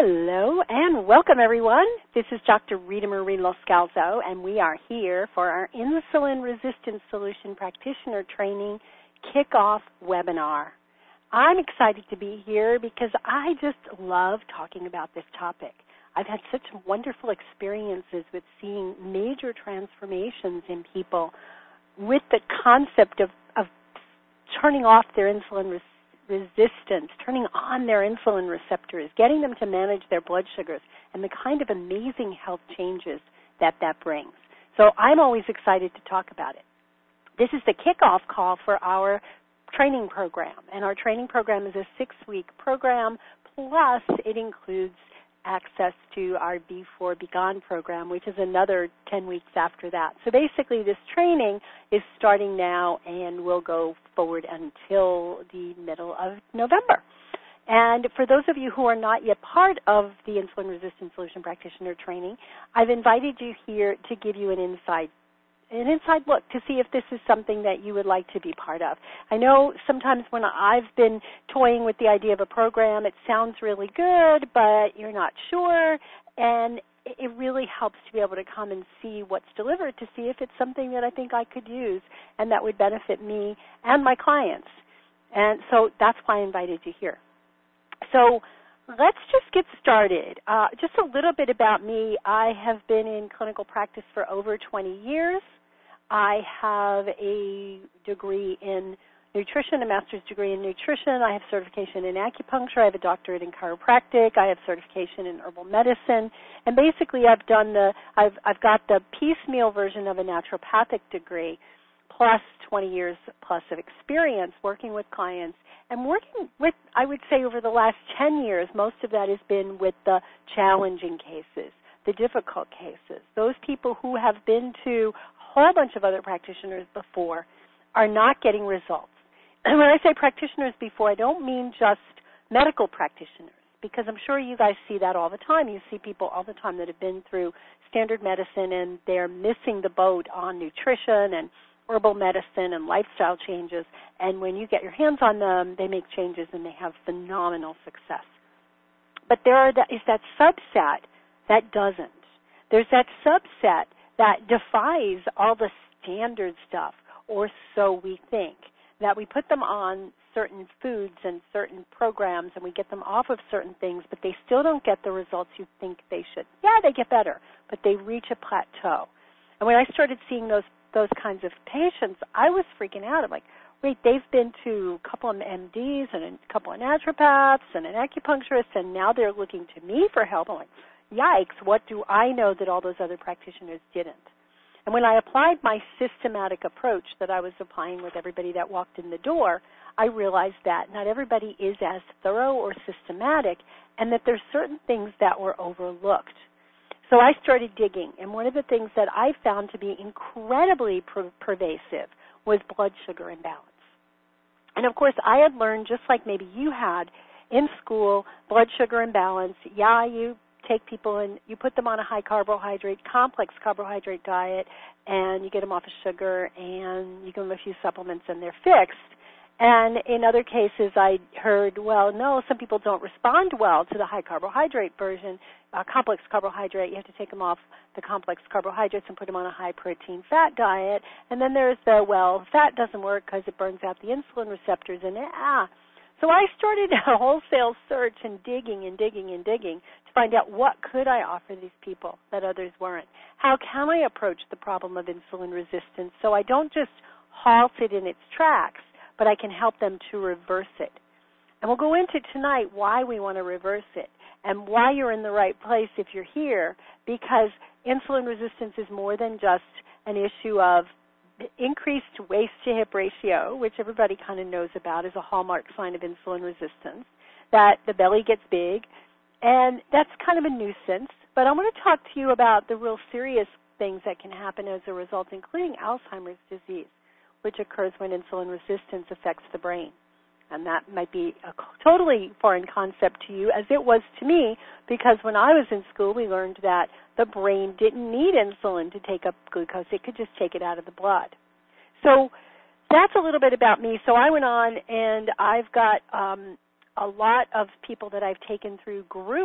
Hello and welcome, everyone. This is Dr. Rita Marie Loscalzo, and we are here for our Insulin Resistance Solution Practitioner Training Kickoff Webinar. I'm excited to be here because I just love talking about this topic. I've had such wonderful experiences with seeing major transformations in people with the concept of turning off their insulin resistance, turning on their insulin receptors, getting them to manage their blood sugars, and the kind of amazing health changes that brings. So I'm always excited to talk about it. This is the kickoff call for our training program, and our training program is a 6-week program, plus it includes access to our Before Begone program, which is another 10 weeks after that. So basically this training is starting now and will go forward until the middle of November. And for those of you who are not yet part of the Insulin Resistance Solution Practitioner Training, I've invited you here to give you an inside look to see if this is something that you would like to be part of. I know sometimes when I've been toying with the idea of a program, it sounds really good, but you're not sure, and it really helps to be able to come and see what's delivered to see if it's something that I think I could use and that would benefit me and my clients. And so that's why I invited you here. So let's just get started. Just a little bit about me. I have been in clinical practice for over 20 years. I have a degree in nutrition, a master's degree in nutrition. I have certification in acupuncture. I have a doctorate in chiropractic. I have certification in herbal medicine. And basically I've got the piecemeal version of a naturopathic degree, plus 20 years plus of experience working with clients. And working with, I would say over the last 10 years, most of that has been with the challenging cases, the difficult cases. Those people who have been to a whole bunch of other practitioners before are not getting results. And when I say practitioners before, I don't mean just medical practitioners, because I'm sure you guys see that all the time. You see people all the time that have been through standard medicine and they're missing the boat on nutrition and herbal medicine and lifestyle changes, and when you get your hands on them, they make changes and they have phenomenal success. But is that subset that doesn't. There's that subset that defies all the standard stuff, or so we think, that we put them on certain foods and certain programs and we get them off of certain things, but they still don't get the results you think they should. Yeah, they get better, but they reach a plateau. And when I started seeing those kinds of patients, I was freaking out. I'm like, wait, they've been to a couple of MDs and a couple of naturopaths and an acupuncturist, and now they're looking to me for help. I'm like, yikes, what do I know that all those other practitioners didn't? And when I applied my systematic approach that I was applying with everybody that walked in the door, I realized that not everybody is as thorough or systematic, and that there's certain things that were overlooked. So I started digging, and one of the things that I found to be incredibly pervasive was blood sugar imbalance. And of course, I had learned, just like maybe you had in school, blood sugar imbalance. Yeah, you take people and you put them on a high carbohydrate, complex carbohydrate diet, and you get them off of sugar, and you give them a few supplements, and they're fixed. And in other cases, I heard, well, no, some people don't respond well to the high carbohydrate version, complex carbohydrate. You have to take them off the complex carbohydrates and put them on a high protein fat diet. And then there's fat doesn't work because it burns out the insulin receptors. So I started a wholesale search and digging to find out what could I offer these people that others weren't. How can I approach the problem of insulin resistance so I don't just halt it in its tracks, but I can help them to reverse it. And we'll go into tonight why we want to reverse it and why you're in the right place if you're here, because insulin resistance is more than just an issue of increased waist-to-hip ratio, which everybody kind of knows about as a hallmark sign of insulin resistance, that the belly gets big, and that's kind of a nuisance. But I want to talk to you about the real serious things that can happen as a result, including Alzheimer's disease, which occurs when insulin resistance affects the brain. And that might be a totally foreign concept to you, as it was to me, because when I was in school, we learned that the brain didn't need insulin to take up glucose. It could just take it out of the blood. So that's a little bit about me. So I went on, and I've got a lot of people that I've taken through group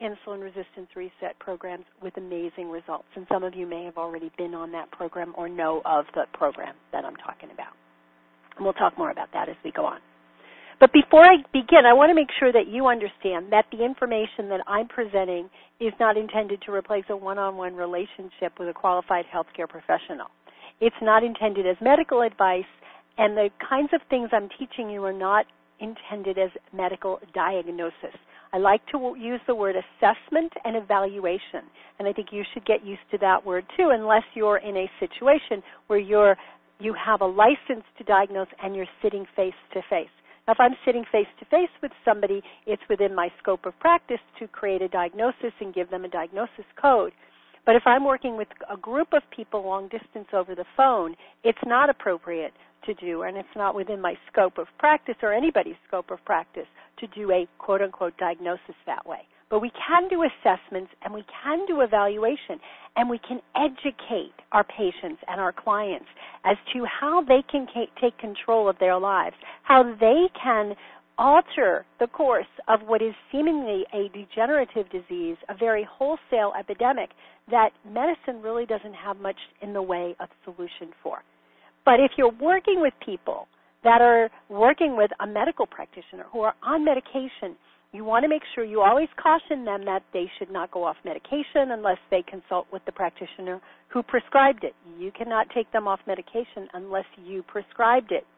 insulin resistance reset programs with amazing results. And some of you may have already been on that program or know of the program that I'm talking about. And we'll talk more about that as we go on. But before I begin, I want to make sure that you understand that the information that I'm presenting is not intended to replace a one-on-one relationship with a qualified healthcare professional. It's not intended as medical advice, and the kinds of things I'm teaching you are not intended as medical diagnosis. I like to use the word assessment and evaluation, and I think you should get used to that word too, unless you're in a situation where you have a license to diagnose and you're sitting face to face. Now, if I'm sitting face to face with somebody, it's within my scope of practice to create a diagnosis and give them a diagnosis code. But if I'm working with a group of people long distance over the phone, it's not appropriate to do, and it's not within my scope of practice or anybody's scope of practice to do a quote-unquote diagnosis that way. But we can do assessments and we can do evaluation, and we can educate our patients and our clients as to how they can take control of their lives, how they can alter the course of what is seemingly a degenerative disease, a very wholesale epidemic that medicine really doesn't have much in the way of solution for. But if you're working with people that are working with a medical practitioner who are on medication, you want to make sure you always caution them that they should not go off medication unless they consult with the practitioner who prescribed it. You cannot take them off medication unless you prescribed it.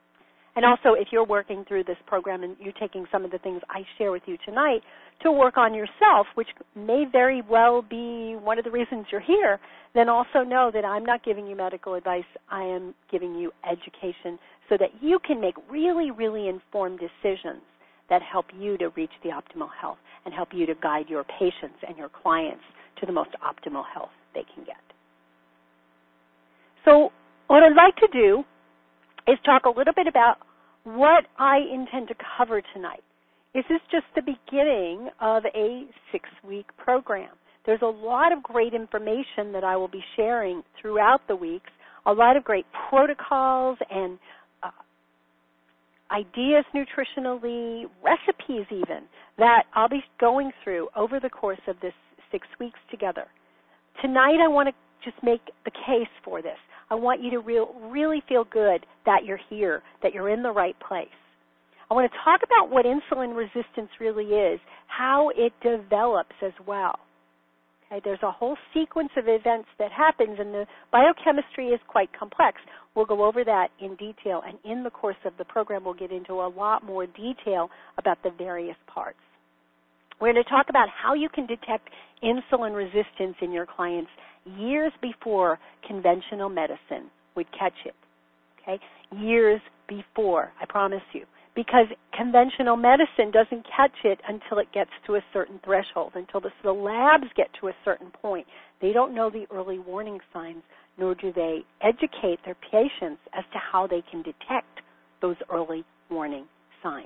And also, if you're working through this program and you're taking some of the things I share with you tonight to work on yourself, which may very well be one of the reasons you're here, then also know that I'm not giving you medical advice. I am giving you education so that you can make really, really informed decisions that help you to reach the optimal health and help you to guide your patients and your clients to the most optimal health they can get. So what I'd like to do is talk a little bit about what I intend to cover tonight. This is just the beginning of a 6-week program. There's a lot of great information that I will be sharing throughout the weeks, a lot of great protocols and ideas nutritionally, recipes even, that I'll be going through over the course of this 6 weeks together. Tonight I want to just make the case for this. I want you to really feel good that you're here, that you're in the right place. I want to talk about what insulin resistance really is, how it develops as well. Okay, there's a whole sequence of events that happens, and the biochemistry is quite complex. We'll go over that in detail, and in the course of the program we'll get into a lot more detail about the various parts. We're going to talk about how you can detect insulin resistance in your clients years before conventional medicine would catch it, okay? Years before, I promise you, because conventional medicine doesn't catch it until it gets to a certain threshold, until the labs get to a certain point. They don't know the early warning signs, nor do they educate their patients as to how they can detect those early warning signs.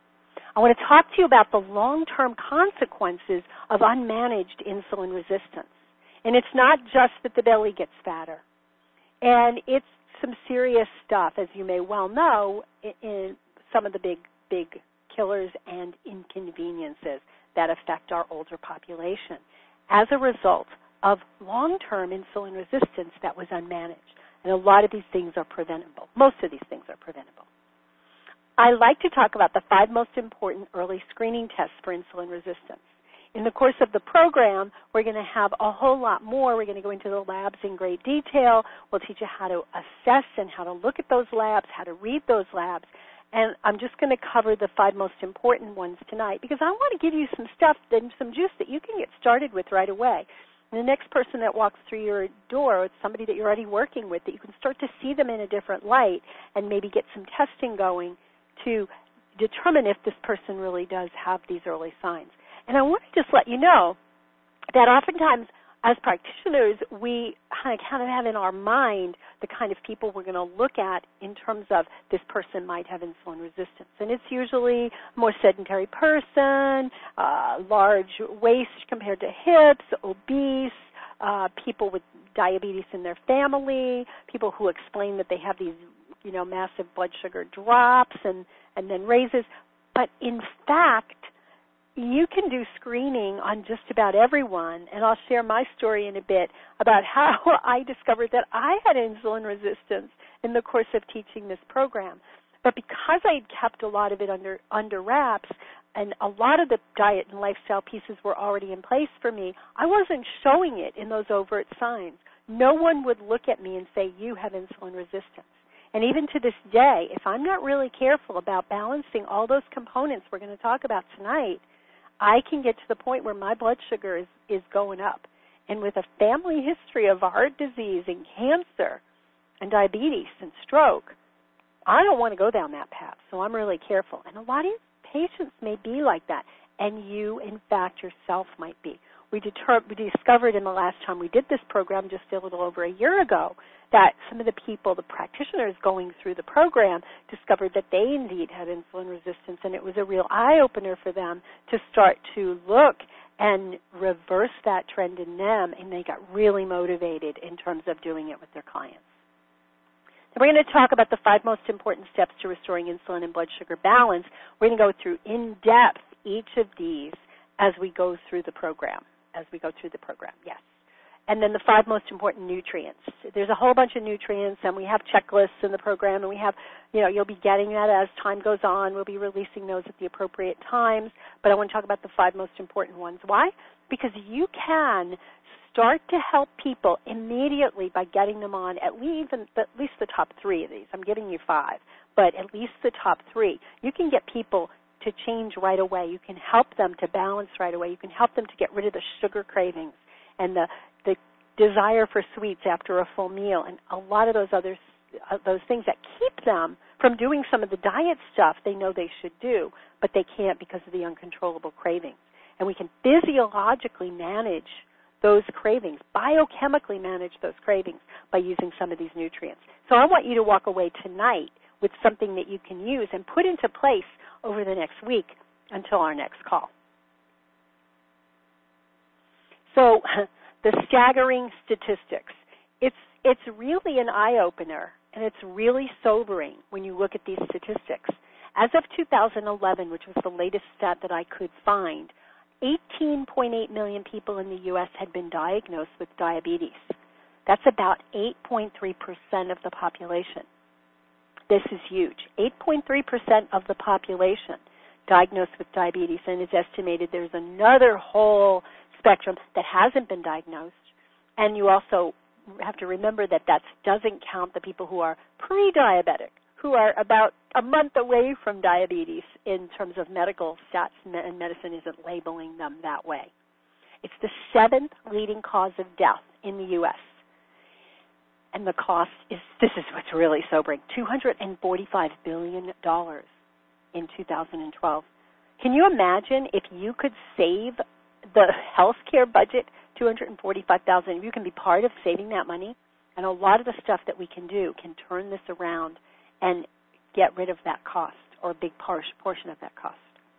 I want to talk to you about the long-term consequences of unmanaged insulin resistance. And it's not just that the belly gets fatter. And it's some serious stuff, as you may well know, in some of the big killers and inconveniences that affect our older population as a result of long-term insulin resistance that was unmanaged. And a lot of these things are preventable. Most of these things are preventable. I like to talk about the 5 most important early screening tests for insulin resistance. In the course of the program, we're going to have a whole lot more. We're going to go into the labs in great detail. We'll teach you how to assess and how to look at those labs, how to read those labs. And I'm just going to cover the 5 most important ones tonight because I want to give you some stuff and some juice that you can get started with right away. And the next person that walks through your door, it's somebody that you're already working with, that you can start to see them in a different light and maybe get some testing going to determine if this person really does have these early signs. And I want to just let you know that oftentimes as practitioners, we kind of have in our mind the kind of people we're going to look at in terms of this person might have insulin resistance. And it's usually a more sedentary person, large waist compared to hips, obese, people with diabetes in their family, people who explain that they have these, massive blood sugar drops and then raises. But in fact, you can do screening on just about everyone, and I'll share my story in a bit about how I discovered that I had insulin resistance in the course of teaching this program. But because I had kept a lot of it under wraps, and a lot of the diet and lifestyle pieces were already in place for me, I wasn't showing it in those overt signs. No one would look at me and say, you have insulin resistance. And even to this day, if I'm not really careful about balancing all those components we're going to talk about tonight, I can get to the point where my blood sugar is going up. And with a family history of heart disease and cancer and diabetes and stroke, I don't want to go down that path, so I'm really careful. And a lot of patients may be like that, and you, in fact, yourself might be. We discovered in the last time we did this program just a little over a year ago that some of the people, the practitioners going through the program, discovered that they indeed had insulin resistance, and it was a real eye-opener for them to start to look and reverse that trend in them, and they got really motivated in terms of doing it with their clients. Now we're going to talk about the 5 most important steps to restoring insulin and blood sugar balance. We're going to go through in depth each of these as we go through the program. Yes. And then the 5 most important nutrients. There's a whole bunch of nutrients, and we have checklists in the program, and we have, you'll be getting that as time goes on. We'll be releasing those at the appropriate times, but I want to talk about the 5 most important ones. Why? Because you can start to help people immediately by getting them on at least the top 3 of these. I'm giving you 5, but at least the top 3. You can get people to change right away. You can help them to balance right away. You can help them to get rid of the sugar cravings and the desire for sweets after a full meal and a lot of those things that keep them from doing some of the diet stuff they know they should do, but they can't because of the uncontrollable cravings. And we can physiologically manage those cravings, biochemically manage those cravings by using some of these nutrients. So I want you to walk away tonight with something that you can use and put into place over the next week until our next call. So the staggering statistics. It's really an eye-opener, and it's really sobering when you look at these statistics. As of 2011, which was the latest stat that I could find, 18.8 million people in the U.S. had been diagnosed with diabetes. That's about 8.3% of the population. This is huge. 8.3% of the population diagnosed with diabetes, and it's estimated there's another whole spectrum that hasn't been diagnosed. And you also have to remember that doesn't count the people who are pre-diabetic, who are about a month away from diabetes in terms of medical stats, and medicine isn't labeling them that way. It's the 7th leading cause of death in the U.S. And the cost this is what's really sobering, $245 billion in 2012. Can you imagine if you could save the healthcare budget, $245,000, if you can be part of saving that money? And a lot of the stuff that we can do can turn this around and get rid of that cost, or a big portion of that cost.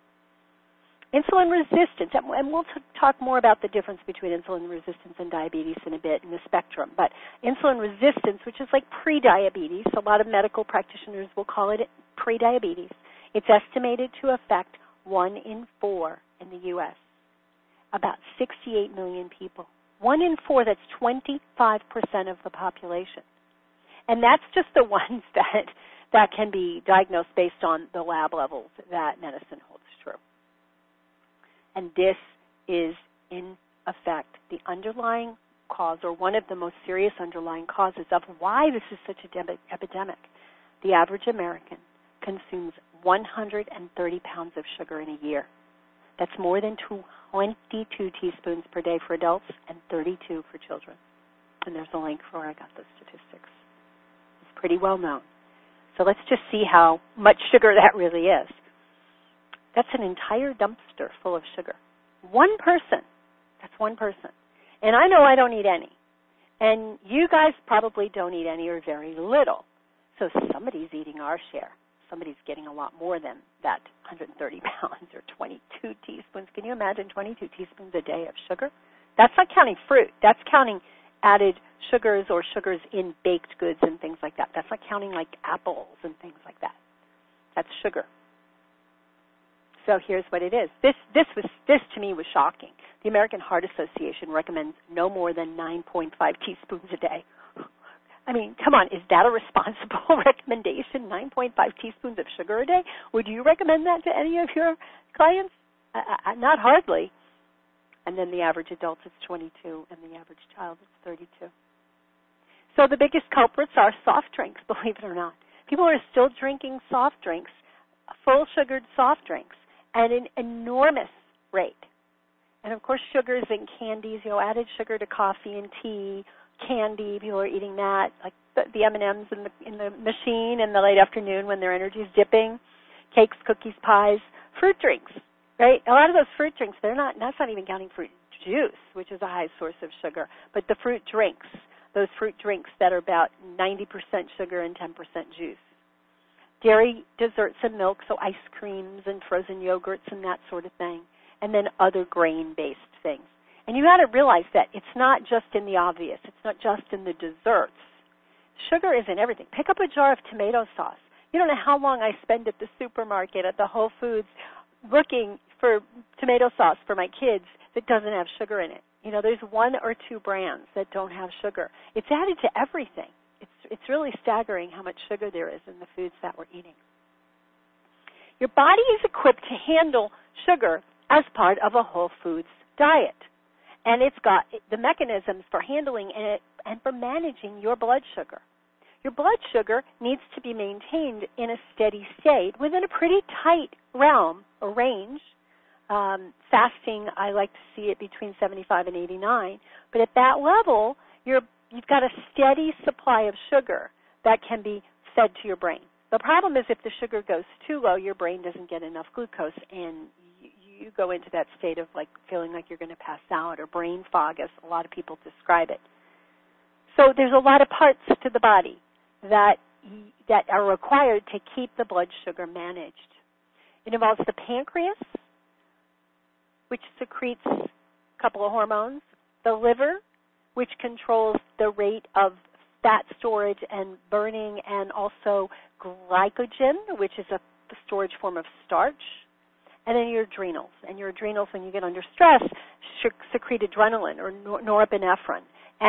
Insulin resistance, and we'll talk more about the difference between insulin resistance and diabetes in a bit in the spectrum, but insulin resistance, which is like pre-diabetes, a lot of medical practitioners will call it pre-diabetes. It's estimated to affect 1 in 4 in the U.S., about 68 million people. 1 in 4, that's 25% of the population. And that's just the ones that can be diagnosed based on the lab levels that medicine holds true. And this is, in effect, the underlying cause, or one of the most serious underlying causes of why this is such an epidemic. The average American consumes 130 pounds of sugar in a year. That's more than 22 teaspoons per day for adults and 32 for children. And there's a link for where I got those statistics. It's pretty well known. So let's just see how much sugar that really is. That's an entire dumpster full of sugar. One person. That's one person. And I know I don't eat any. And you guys probably don't eat any or very little. So somebody's eating our share. Somebody's getting a lot more than that 130 pounds or 22 teaspoons. Can you imagine 22 teaspoons a day of sugar? That's not counting fruit. That's counting added sugars or sugars in baked goods and things like that. That's not counting like apples and things like that. That's sugar. So here's what it is. This to me was shocking. The American Heart Association recommends no more than 9.5 teaspoons a day. I mean, come on, is that a responsible recommendation? 9.5 teaspoons of sugar a day? Would you recommend that to any of your clients? Not hardly. And then the average adult is 22, and the average child is 32. So the biggest culprits are soft drinks, believe it or not. People are still drinking soft drinks, full-sugared soft drinks, at an enormous rate. And, of course, sugars and candies, added sugar to coffee and tea, candy, people are eating that, like the M&Ms in the machine in the late afternoon when their energy is dipping, cakes, cookies, pies, fruit drinks, right? A lot of those fruit drinks, that's not even counting fruit juice, which is a high source of sugar, but the fruit drinks, those fruit drinks that are about 90% sugar and 10% juice. Dairy, desserts, and milk, so ice creams and frozen yogurts and that sort of thing, and then other grain-based things. And you got to realize that it's not just in the obvious. It's not just in the desserts. Sugar is in everything. Pick up a jar of tomato sauce. You don't know how long I spend at the supermarket, at the Whole Foods, looking for tomato sauce for my kids that doesn't have sugar in it. There's 1 or 2 brands that don't have sugar. It's added to everything. It's really staggering how much sugar there is in the foods that we're eating. Your body is equipped to handle sugar as part of a whole foods diet. And it's got the mechanisms for handling it and for managing your blood sugar. Your blood sugar needs to be maintained in a steady state within a pretty tight realm or range. Fasting, I like to see it between 75 and 89. But at that level, you've got a steady supply of sugar that can be fed to your brain. The problem is if the sugar goes too low, your brain doesn't get enough glucose, and you go into that state of feeling like you're going to pass out, or brain fog, as a lot of people describe it. So there's a lot of parts to the body that are required to keep the blood sugar managed. It involves the pancreas, which secretes a couple of hormones, the liver, which controls the rate of fat storage and burning, and also glycogen, which is a storage form of starch, and then your adrenals. And your adrenals, when you get under stress, secrete adrenaline or norepinephrine,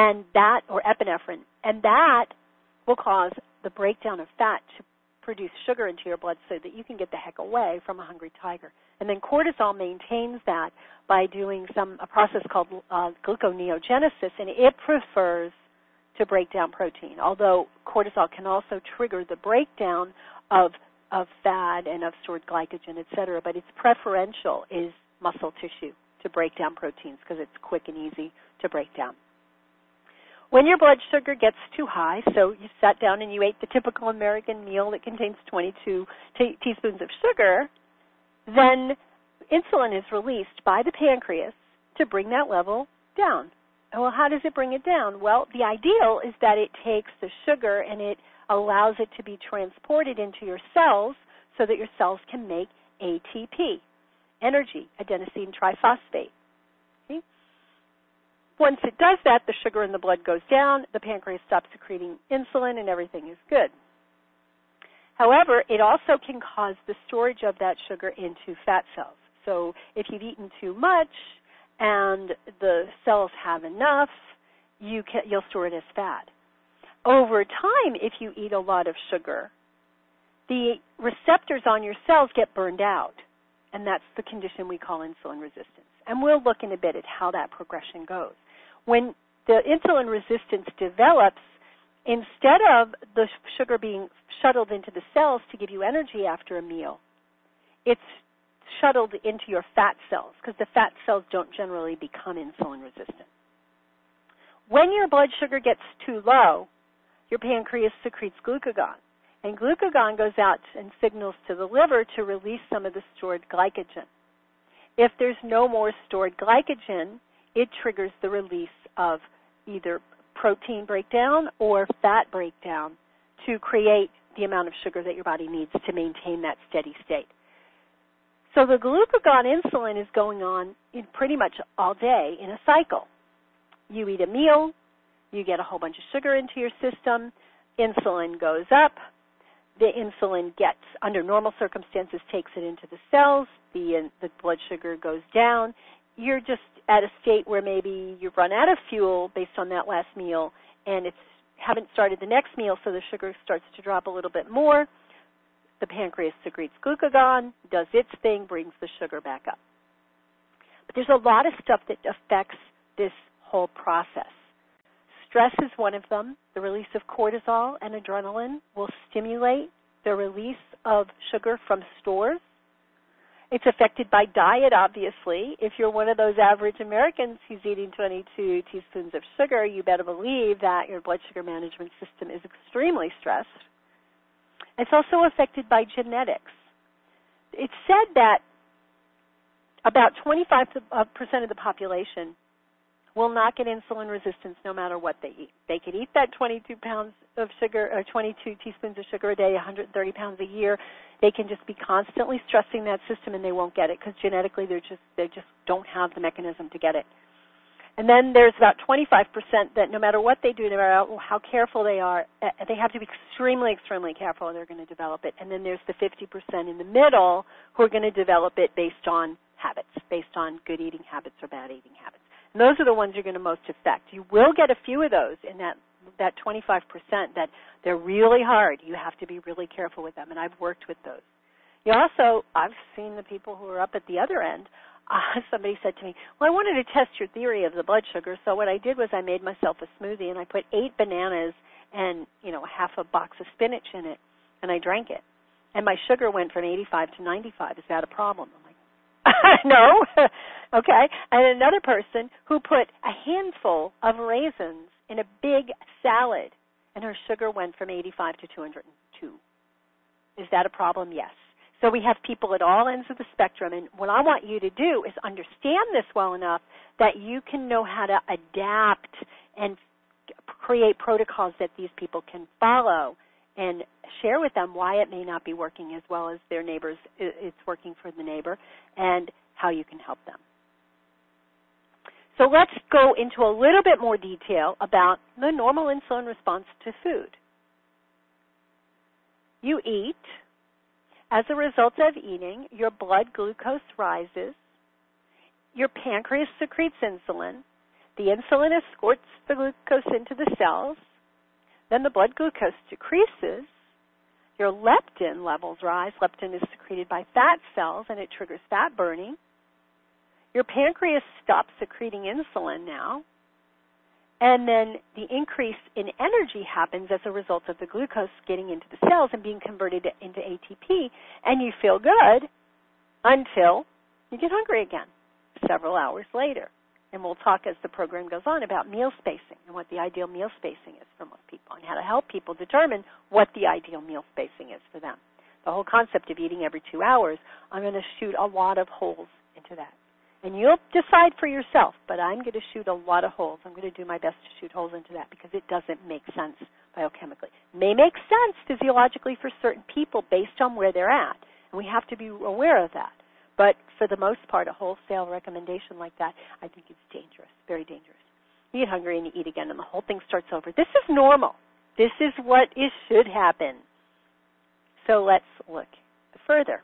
or epinephrine, and that will cause the breakdown of fat to produce sugar into your blood so that you can get the heck away from a hungry tiger. And then cortisol maintains that by doing a process called gluconeogenesis, and it prefers to break down protein, although cortisol can also trigger the breakdown of fat and of stored glycogen, et cetera, but its preferential is muscle tissue to break down proteins because it's quick and easy to break down. When your blood sugar gets too high, so you sat down and you ate the typical American meal that contains 22 teaspoons of sugar, then insulin is released by the pancreas to bring that level down. Well, how does it bring it down? Well, the ideal is that it takes the sugar and it allows it to be transported into your cells so that your cells can make ATP, energy, adenosine triphosphate. Okay? Once it does that, the sugar in the blood goes down, the pancreas stops secreting insulin, and everything is good. However, it also can cause the storage of that sugar into fat cells. So if you've eaten too much and the cells have enough, you'll store it as fat. Over time, if you eat a lot of sugar, the receptors on your cells get burned out, and that's the condition we call insulin resistance. And we'll look in a bit at how that progression goes. When the insulin resistance develops, instead of the sugar being shuttled into the cells to give you energy after a meal, it's shuttled into your fat cells because the fat cells don't generally become insulin resistant. When your blood sugar gets too low, your pancreas secretes glucagon, and glucagon goes out and signals to the liver to release some of the stored glycogen. If there's no more stored glycogen, it triggers the release of either protein breakdown or fat breakdown to create the amount of sugar that your body needs to maintain that steady state. So the glucagon insulin is going on in pretty much all day in a cycle. You eat a meal, you get a whole bunch of sugar into your system, insulin goes up, the insulin gets, under normal circumstances, takes it into the cells, the blood sugar goes down. You're just at a state where maybe you've run out of fuel based on that last meal, and haven't started the next meal, so the sugar starts to drop a little bit more. The pancreas secretes glucagon, does its thing, brings the sugar back up. But there's a lot of stuff that affects this whole process. Stress is one of them. The release of cortisol and adrenaline will stimulate the release of sugar from stores. It's affected by diet, obviously. If you're one of those average Americans who's eating 22 teaspoons of sugar, you better believe that your blood sugar management system is extremely stressed. It's also affected by genetics. It's said that about 25% of the population will not get insulin resistance no matter what they eat. They could eat that 22 pounds of sugar or 22 teaspoons of sugar a day, 130 pounds a year. They can just be constantly stressing that system and they won't get it because genetically they just don't have the mechanism to get it. And then there's about 25% that no matter what they do, no matter how careful they are, they have to be extremely, extremely careful or they're going to develop it. And then there's the 50% in the middle who are going to develop it based on habits, based on good eating habits or bad eating habits. And those are the ones you're going to most affect. You will get a few of those in that 25% that they're really hard. You have to be really careful with them, and I've worked with those. You also, I've seen the people who are up at the other end. Somebody said to me, well, I wanted to test your theory of the blood sugar, so what I did was I made myself a smoothie, and I put 8 bananas and, half a box of spinach in it, and I drank it. And my sugar went from 85 to 95. Is that a problem? I'm like, no. Okay. And another person who put a handful of raisins in a big salad, and her sugar went from 85 to 202. Is that a problem? Yes. So we have people at all ends of the spectrum, and what I want you to do is understand this well enough that you can know how to adapt and create protocols that these people can follow and share with them why it may not be working as well as their neighbors, it's working for the neighbor, and how you can help them. So let's go into a little bit more detail about the normal insulin response to food. You eat. As a result of eating, your blood glucose rises. Your pancreas secretes insulin. The insulin escorts the glucose into the cells. Then the blood glucose decreases. Your leptin levels rise. Leptin is secreted by fat cells, and it triggers fat burning. Your pancreas stops secreting insulin now. And then the increase in energy happens as a result of the glucose getting into the cells and being converted into ATP, and you feel good until you get hungry again several hours later. And we'll talk as the program goes on about meal spacing and what the ideal meal spacing is for most people and how to help people determine what the ideal meal spacing is for them. The whole concept of eating every 2 hours, I'm going to shoot a lot of holes into that. And you'll decide for yourself, but I'm going to shoot a lot of holes. I'm going to do my best to shoot holes into that because it doesn't make sense biochemically. It may make sense physiologically for certain people based on where they're at, and we have to be aware of that. But for the most part, a wholesale recommendation like that, I think it's dangerous, very dangerous. You get hungry and you eat again, and the whole thing starts over. This is normal. This is what should happen. So let's look further.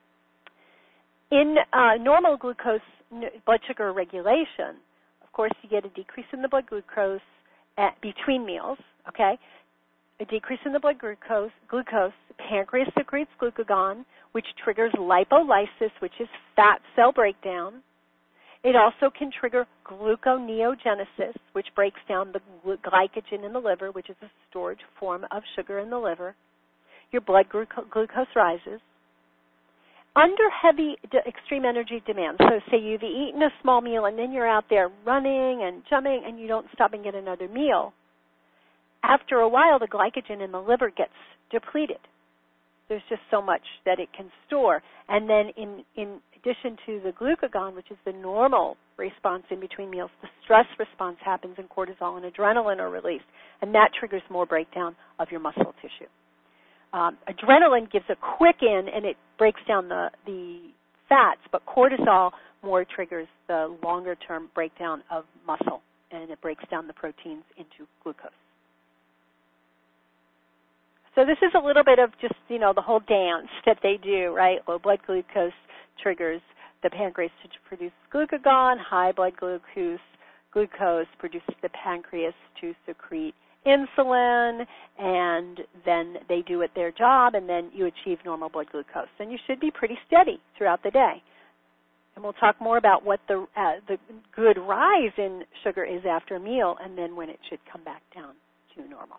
In normal glucose blood sugar regulation, of course, you get a decrease in the blood glucose between meals, okay? A decrease in the blood glucose, pancreas secretes glucagon, which triggers lipolysis, which is fat cell breakdown. It also can trigger gluconeogenesis, which breaks down the glycogen in the liver, which is a storage form of sugar in the liver. Your blood glucose rises. Under heavy extreme energy demand, so say you've eaten a small meal and then you're out there running and jumping and you don't stop and get another meal, after a while the glycogen in the liver gets depleted. There's just so much that it can store. And then in addition to the glucagon, which is the normal response in between meals, the stress response happens and cortisol and adrenaline are released, and that triggers more breakdown of your muscle tissue. Adrenaline gives a quick in and it breaks down the fats, but cortisol more triggers the longer-term breakdown of muscle, and it breaks down the proteins into glucose. So this is a little bit of just, the whole dance that they do, right? Low blood glucose triggers the pancreas to produce glucagon. High blood glucose produces the pancreas to secrete insulin, and then they do it their job, and then you achieve normal blood glucose. And you should be pretty steady throughout the day. And we'll talk more about what the good rise in sugar is after a meal, and then when it should come back down to normal.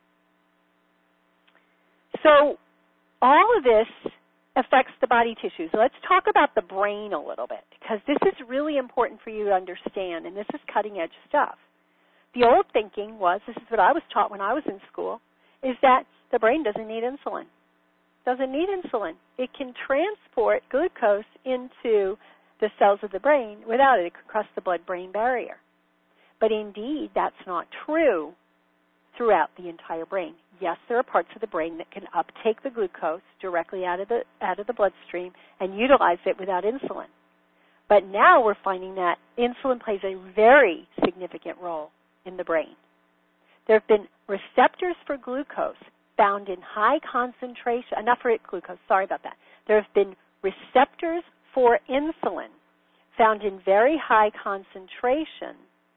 So all of this affects the body tissue. So let's talk about the brain a little bit, because this is really important for you to understand, and this is cutting-edge stuff. The old thinking was, this is what I was taught when I was in school, is that the brain doesn't need insulin. Doesn't need insulin. It can transport glucose into the cells of the brain without it. It could cross the blood-brain barrier. But indeed, that's not true throughout the entire brain. Yes, there are parts of the brain that can uptake the glucose directly out of the bloodstream and utilize it without insulin. But now we're finding that insulin plays a very significant role in the brain. There have been receptors for glucose found in high concentration, not for glucose, sorry about that. There have been receptors for insulin found in very high concentration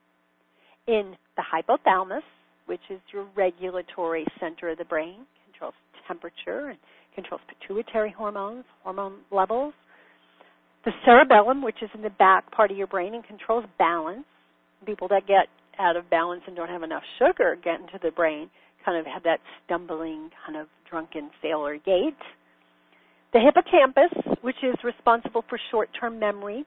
in the hypothalamus, which is your regulatory center of the brain, controls temperature and controls pituitary hormone levels. The cerebellum, which is in the back part of your brain and controls balance. People that get out of balance and don't have enough sugar get into the brain kind of have that stumbling, kind of drunken sailor gait. The hippocampus, which is responsible for short-term memory.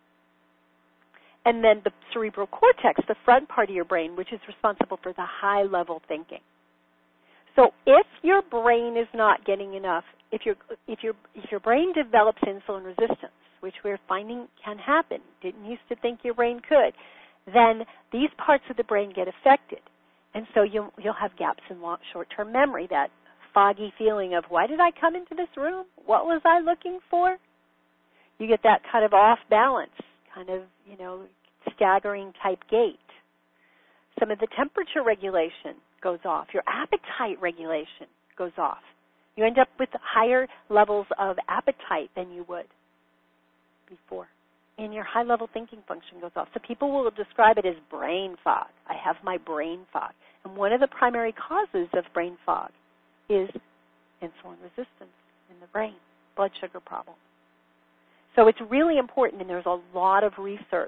And then the cerebral cortex, the front part of your brain, which is responsible for the high-level thinking. So if your brain is not getting enough, if your brain develops insulin resistance, which we're finding can happen, didn't used to think your brain could, then these parts of the brain get affected. And so you'll have gaps in short-term memory, that foggy feeling of, why did I come into this room? What was I looking for? You get that kind of off balance, kind of, staggering type gait. Some of the temperature regulation goes off. Your appetite regulation goes off. You end up with higher levels of appetite than you would before. And your high-level thinking function goes off. So people will describe it as brain fog. I have my brain fog. And one of the primary causes of brain fog is insulin resistance in the brain, blood sugar problems. So it's really important, and there's a lot of research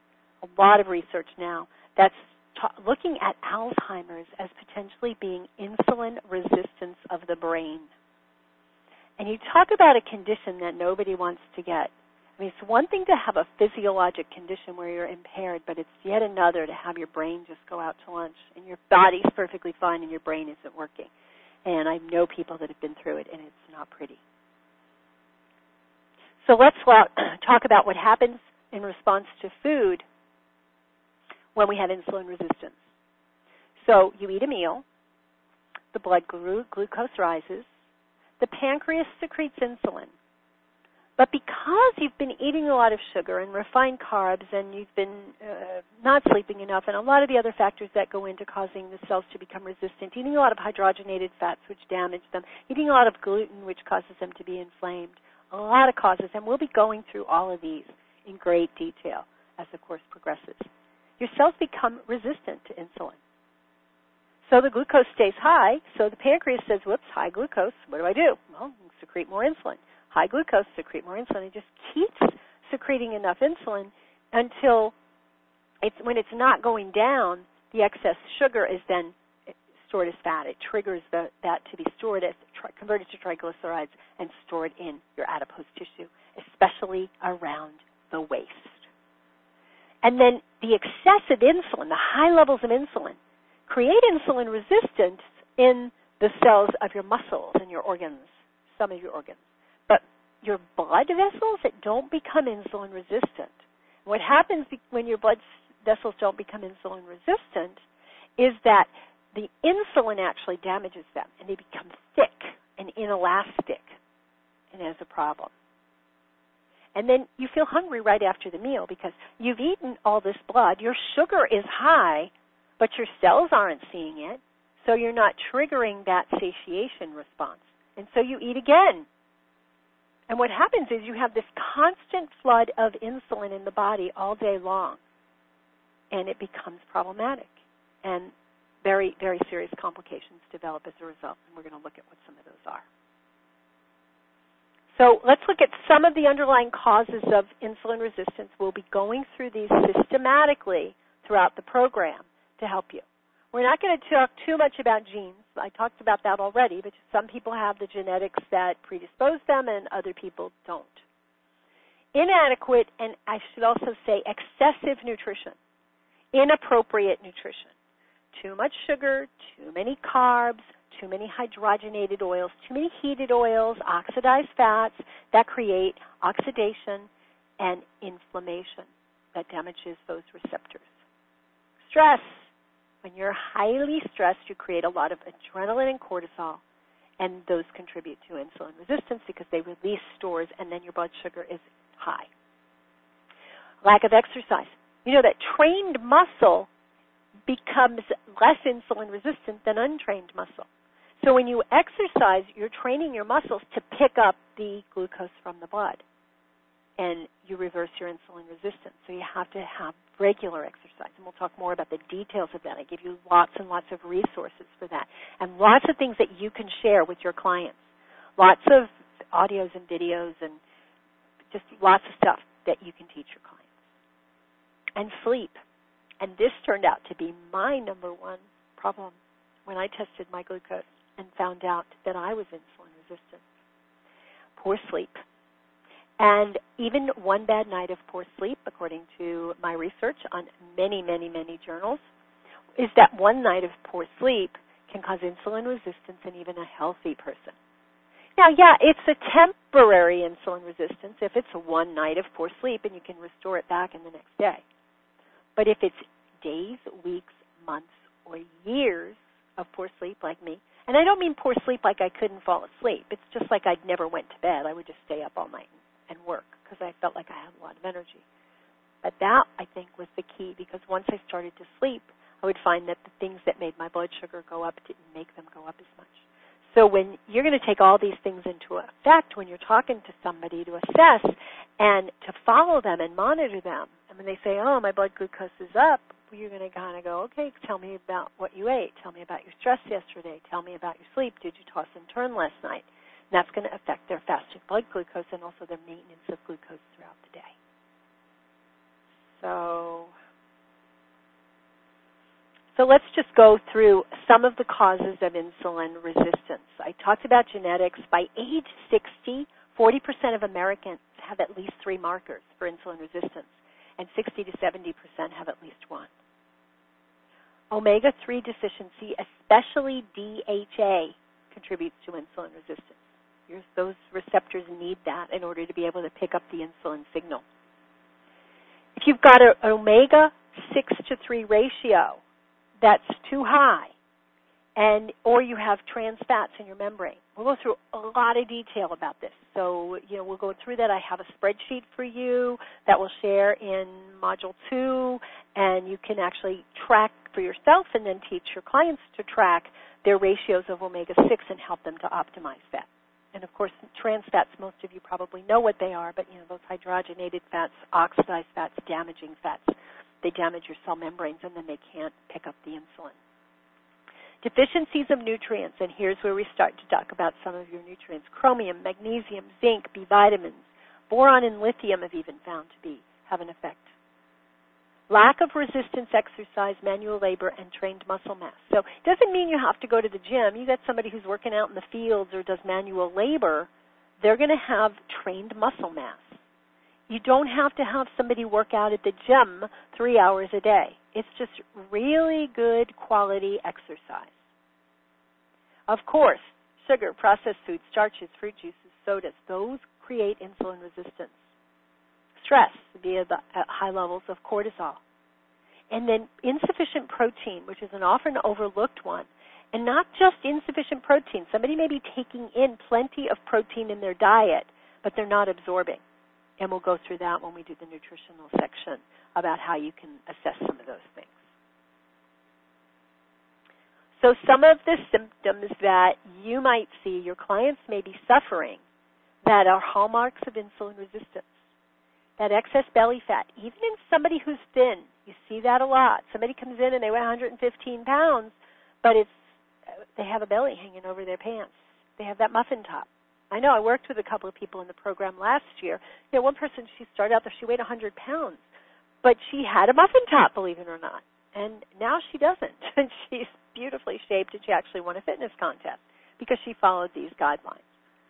now that's looking at Alzheimer's as potentially being insulin resistance of the brain. And you talk about a condition that nobody wants to get. I mean, it's one thing to have a physiologic condition where you're impaired, but it's yet another to have your brain just go out to lunch and your body's perfectly fine and your brain isn't working. And I know people that have been through it, and it's not pretty. So let's talk about what happens in response to food when we have insulin resistance. So you eat a meal, the blood glucose rises, the pancreas secretes insulin. But because you've been eating a lot of sugar and refined carbs and you've been not sleeping enough and a lot of the other factors that go into causing the cells to become resistant, eating a lot of hydrogenated fats which damage them, eating a lot of gluten which causes them to be inflamed, a lot of causes, and we'll be going through all of these in great detail as the course progresses. Your cells become resistant to insulin. So the glucose stays high, so the pancreas says, whoops, high glucose, what do I do? Well, secrete more insulin. High glucose, secrete more insulin. It just keeps secreting enough insulin until when it's not going down, the excess sugar is then stored as fat. It triggers that to be stored as converted to triglycerides and stored in your adipose tissue, especially around the waist. And then the excessive insulin, the high levels of insulin, create insulin resistance in the cells of your muscles and your organs, some of your organs. But your blood vessels that don't become insulin resistant. What happens when your blood vessels don't become insulin resistant is that the insulin actually damages them, and they become thick and inelastic, and is a problem. And then you feel hungry right after the meal because you've eaten all this blood. Your sugar is high, but your cells aren't seeing it. so you're not triggering that satiation response. And so you eat again. And what happens is you have this constant flood of insulin in the body all day long, and it becomes problematic. And very, very serious complications develop as a result, and we're going to look at what some of those are. So let's look at some of the underlying causes of insulin resistance. We'll be going through these systematically throughout the program to help you. We're not going to talk too much about genes. I talked about that already, but some people have the genetics that predispose them and other people don't. Inadequate, and I should also say excessive nutrition, inappropriate nutrition. Too much sugar, too many carbs, too many hydrogenated oils, too many heated oils, oxidized fats that create oxidation and inflammation that damages those receptors. Stress. When you're highly stressed, you create a lot of adrenaline and cortisol, and those contribute to insulin resistance because they release stores, and then your blood sugar is high. Lack of exercise. You know that trained muscle becomes less insulin resistant than untrained muscle. So when you exercise, you're training your muscles to pick up the glucose from the blood, and you reverse your insulin resistance. So you have to have regular exercise, and we'll talk more about the details of that. I give you lots and lots of resources for that, and lots of things that you can share with your clients. Lots of audios and videos and just lots of stuff that you can teach your clients. And sleep. And this turned out to be my number one problem when I tested my glucose and found out that I was insulin resistant. Poor sleep. And even one bad night of poor sleep, according to my research on many, many, many journals, is that one night of poor sleep can cause insulin resistance in even a healthy person. Now, yeah, it's a temporary insulin resistance if it's one night of poor sleep and you can restore it back in the next day. But if it's days, weeks, months, or years of poor sleep like me, and I don't mean poor sleep like I couldn't fall asleep. It's just like I never went to bed. I would just stay up all night and work because I felt like I had a lot of energy. But that, I think, was the key because once I started to sleep, I would find that the things that made my blood sugar go up didn't make them go up as much. So when you're going to take all these things into effect when you're talking to somebody to assess and to follow them and monitor them, and when they say, oh, my blood glucose is up, you're going to kind of go, okay, tell me about what you ate. Tell me about your stress yesterday. Tell me about your sleep. Did you toss and turn last night? And that's going to affect their fasting blood glucose and also their maintenance of glucose throughout the day. So let's just go through some of the causes of insulin resistance. I talked about genetics. By age 60, 40% of Americans have at least 3 markers for insulin resistance, and 60 to 70% have at least 1. Omega-3 deficiency, especially DHA, contributes to insulin resistance. Those receptors need that in order to be able to pick up the insulin signal. If you've got an omega-6 to 3 ratio, that's too high, or you have trans fats in your membrane. We'll go through a lot of detail about this. So, we'll go through that. I have a spreadsheet for you that we'll share in Module 2, and you can actually track for yourself and then teach your clients to track their ratios of omega-6 and help them to optimize that. And, of course, trans fats, most of you probably know what they are, but, those hydrogenated fats, oxidized fats, damaging fats, they damage your cell membranes, and then they can't pick up the insulin. Deficiencies of nutrients, and here's where we start to talk about some of your nutrients. Chromium, magnesium, zinc, B vitamins, boron and lithium have even found to have an effect. Lack of resistance exercise, manual labor, and trained muscle mass. So it doesn't mean you have to go to the gym. You got somebody who's working out in the fields or does manual labor, they're going to have trained muscle mass. You don't have to have somebody work out at the gym 3 hours a day. It's just really good quality exercise. Of course, sugar, processed foods, starches, fruit juices, sodas, those create insulin resistance. Stress via the high levels of cortisol. And then insufficient protein, which is an often overlooked one. And not just insufficient protein. Somebody may be taking in plenty of protein in their diet, but they're not absorbing. And we'll go through that when we do the nutritional section about how you can assess some of those things. So some of the symptoms that you might see your clients may be suffering that are hallmarks of insulin resistance. That excess belly fat, even in somebody who's thin, you see that a lot. Somebody comes in and they weigh 115 pounds, but they have a belly hanging over their pants. They have that muffin top. I know I worked with a couple of people in the program last year. One person, she started out there, she weighed 100 pounds, but she had a muffin top, believe it or not. And now she doesn't. And she's beautifully shaped, and she actually won a fitness contest because she followed these guidelines.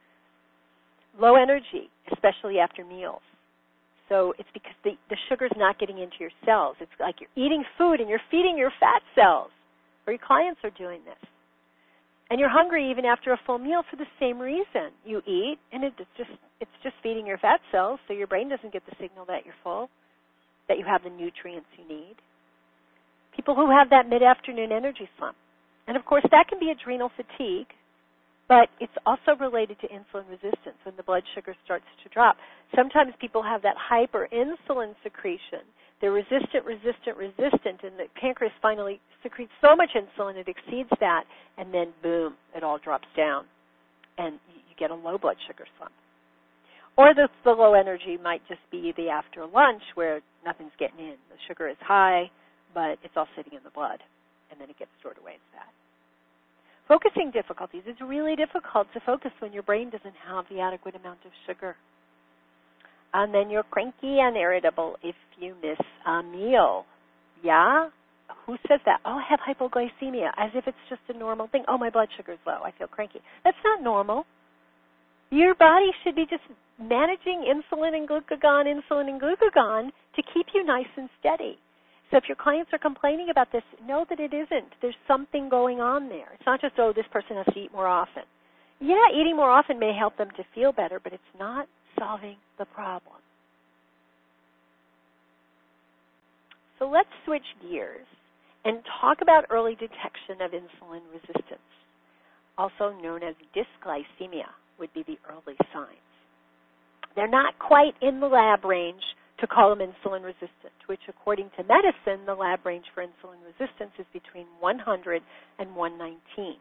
Low energy, especially after meals. So it's because the sugar's not getting into your cells. It's like you're eating food and you're feeding your fat cells, or your clients are doing this. And you're hungry even after a full meal for the same reason. You eat, and it's just feeding your fat cells, so your brain doesn't get the signal that you're full, that you have the nutrients you need. People who have that mid-afternoon energy slump. And, of course, that can be adrenal fatigue, but it's also related to insulin resistance when the blood sugar starts to drop. Sometimes people have that hyperinsulin secretion. They're resistant, and the pancreas finally secretes so much insulin it exceeds that, and then, boom, it all drops down, and you get a low blood sugar slump. Or the low energy might just be the after lunch where nothing's getting in. The sugar is high, but it's all sitting in the blood, and then it gets stored away as fat. Focusing difficulties. It's really difficult to focus when your brain doesn't have the adequate amount of sugar. And then you're cranky and irritable if you miss a meal. Yeah? Who says that? Oh, I have hypoglycemia, as if it's just a normal thing. Oh, my blood sugar's low. I feel cranky. That's not normal. Your body should be just managing insulin and glucagon to keep you nice and steady. So if your clients are complaining about this, know that it isn't. There's something going on there. It's not just, this person has to eat more often. Yeah, eating more often may help them to feel better, but it's not solving the problem. So let's switch gears and talk about early detection of insulin resistance, also known as dysglycemia would be the early signs. They're not quite in the lab range to call them insulin resistant, which according to medicine, the lab range for insulin resistance is between 100 and 119.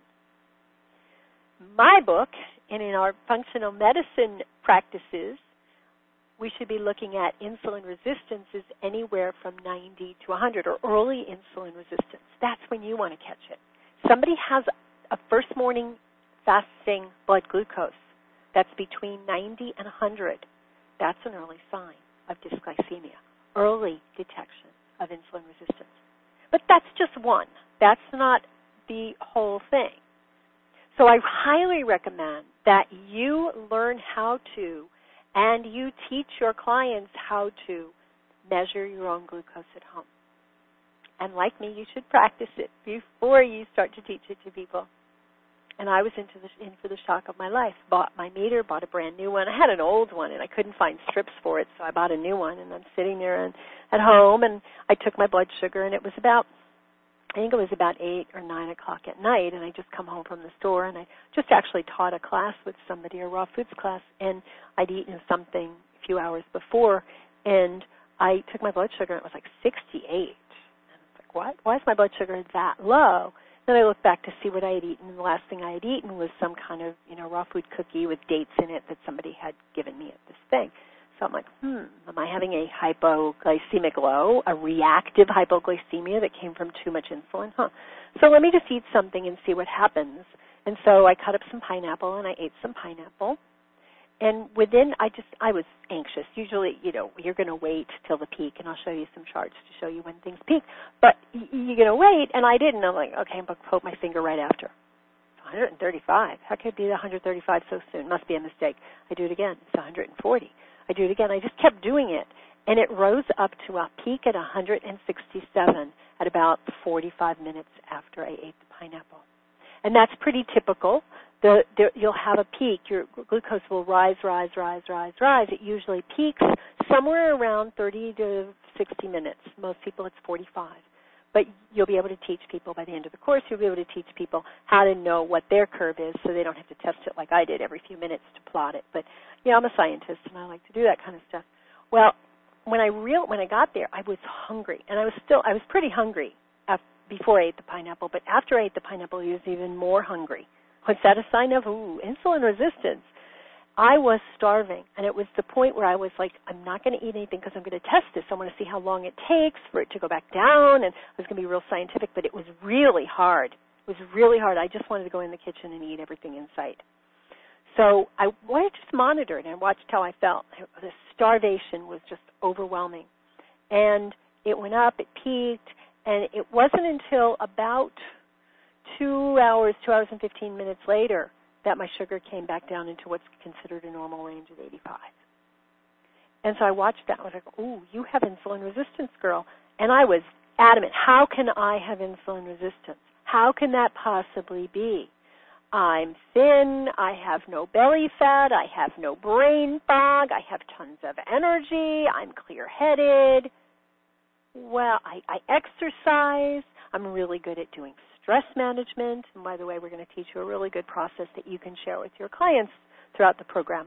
My book, and in our functional medicine practices, we should be looking at insulin resistance is anywhere from 90 to 100, or early insulin resistance. That's when you want to catch it. Somebody has a first morning fasting blood glucose that's between 90 and 100. That's an early sign of dysglycemia, early detection of insulin resistance. But that's just one. That's not the whole thing. So I highly recommend that you learn how to, and you teach your clients how to measure your own glucose at home. And like me, you should practice it before you start to teach it to people. And I was in for the shock of my life. Bought my meter, bought a brand new one. I had an old one, and I couldn't find strips for it, so I bought a new one. And I'm sitting there at home, and I took my blood sugar, and it was about 8 or 9 o'clock at night, and I just come home from the store, and I just actually taught a class with somebody, a raw foods class, and I'd eaten something a few hours before, and I took my blood sugar, and it was like 68. And I was like, what? Why is my blood sugar that low? Then I looked back to see what I had eaten, and the last thing I had eaten was some kind of, raw food cookie with dates in it that somebody had given me at this thing. So I'm like, am I having a hypoglycemic low, a reactive hypoglycemia that came from too much insulin? So let me just eat something and see what happens. And so I cut up some pineapple, and I ate some pineapple. And I was anxious. Usually, you're going to wait till the peak, and I'll show you some charts to show you when things peak. But you're going to wait, and I didn't. I'm like, okay, I'm going to poke my finger right after. 135. How could it be 135 so soon? Must be a mistake. I do it again. It's 140. I do it again. I just kept doing it, and it rose up to a peak at 167 at about 45 minutes after I ate the pineapple. And that's pretty typical. You'll have a peak. Your glucose will rise. It usually peaks somewhere around 30 to 60 minutes. Most people it's 45. But you'll be able to teach people by the end of the course, you'll be able to teach people how to know what their curve is so they don't have to test it like I did every few minutes to plot it. But, I'm a scientist, and I like to do that kind of stuff. Well, when I got there, I was hungry, and I was pretty hungry before I ate the pineapple, but after I ate the pineapple, he was even more hungry. Was that a sign of, insulin resistance? I was starving, and it was the point where I was like, I'm not going to eat anything because I'm going to test this. I want to see how long it takes for it to go back down, and I was going to be real scientific, but it was really hard. It was really hard. I just wanted to go in the kitchen and eat everything in sight. So I just monitored and watched how I felt. The starvation was just overwhelming. And it went up, it peaked, and it wasn't until about 2 hours and 15 minutes later that my sugar came back down into what's considered a normal range of 85. And so I watched that. I was like, you have insulin resistance, girl. And I was adamant, how can I have insulin resistance? How can that possibly be? I'm thin, I have no belly fat, I have no brain fog, I have tons of energy, I'm clear-headed. Well, I exercise, I'm really good at doing stress management, and by the way, we're going to teach you a really good process that you can share with your clients throughout the program.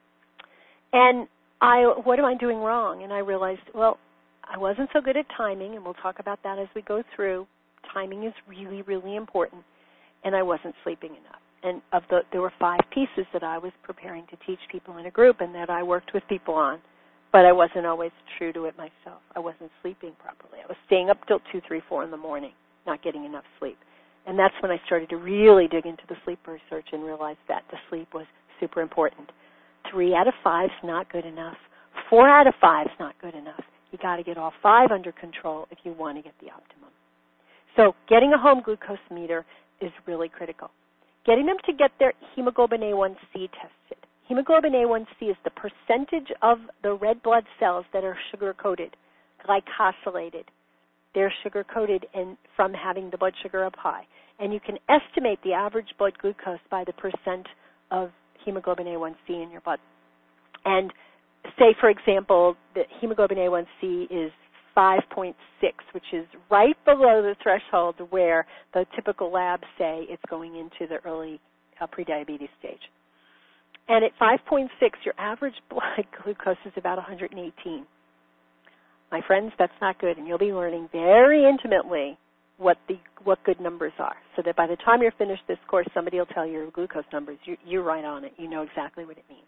And what am I doing wrong? And I realized, I wasn't so good at timing, and we'll talk about that as we go through. Timing is really, really important, and I wasn't sleeping enough. And there were 5 pieces that I was preparing to teach people in a group and that I worked with people on, but I wasn't always true to it myself. I wasn't sleeping properly. I was staying up till 2, 3, 4 in the morning, not getting enough sleep. And that's when I started to really dig into the sleep research and realized that the sleep was super important. 3 out of 5 is not good enough. 4 out of 5 is not good enough. You got to get all 5 under control if you want to get the optimum. So getting a home glucose meter is really critical. Getting them to get their hemoglobin A1C tested. Hemoglobin A1C is the percentage of the red blood cells that are sugar-coated, glycosylated. They're sugar-coated and from having the blood sugar up high. And you can estimate the average blood glucose by the percent of hemoglobin A1C in your blood. And say, for example, the hemoglobin A1C is 5.6, which is right below the threshold where the typical labs say it's going into the early prediabetes stage. And at 5.6, your average blood glucose is about 118. My friends, that's not good, and you'll be learning very intimately what good numbers are, so that by the time you're finished this course, somebody will tell you your glucose numbers. You're right on it. You know exactly what it means.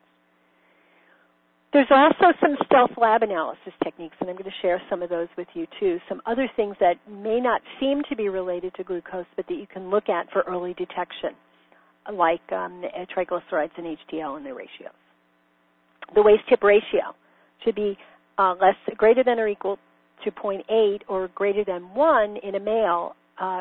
There's also some stealth lab analysis techniques, and I'm going to share some of those with you too. Some other things that may not seem to be related to glucose, but that you can look at for early detection, like triglycerides and HDL and their ratios. The waist-hip ratio should be greater than or equal to 0.8 or greater than 1 in a male.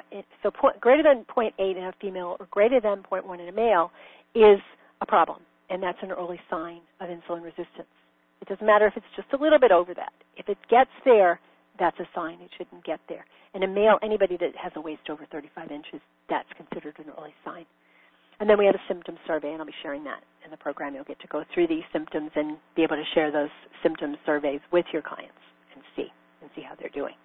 Greater than 0.8 in a female or greater than 0.1 in a male is a problem, and that's an early sign of insulin resistance. It doesn't matter if it's just a little bit over that. If it gets there, that's a sign it shouldn't get there. In a male, anybody that has a waist over 35 inches, that's considered an early sign. And then we have a symptom survey, and I'll be sharing that in the program. You'll get to go through these symptoms and be able to share those symptom surveys with your clients and see how they're doing.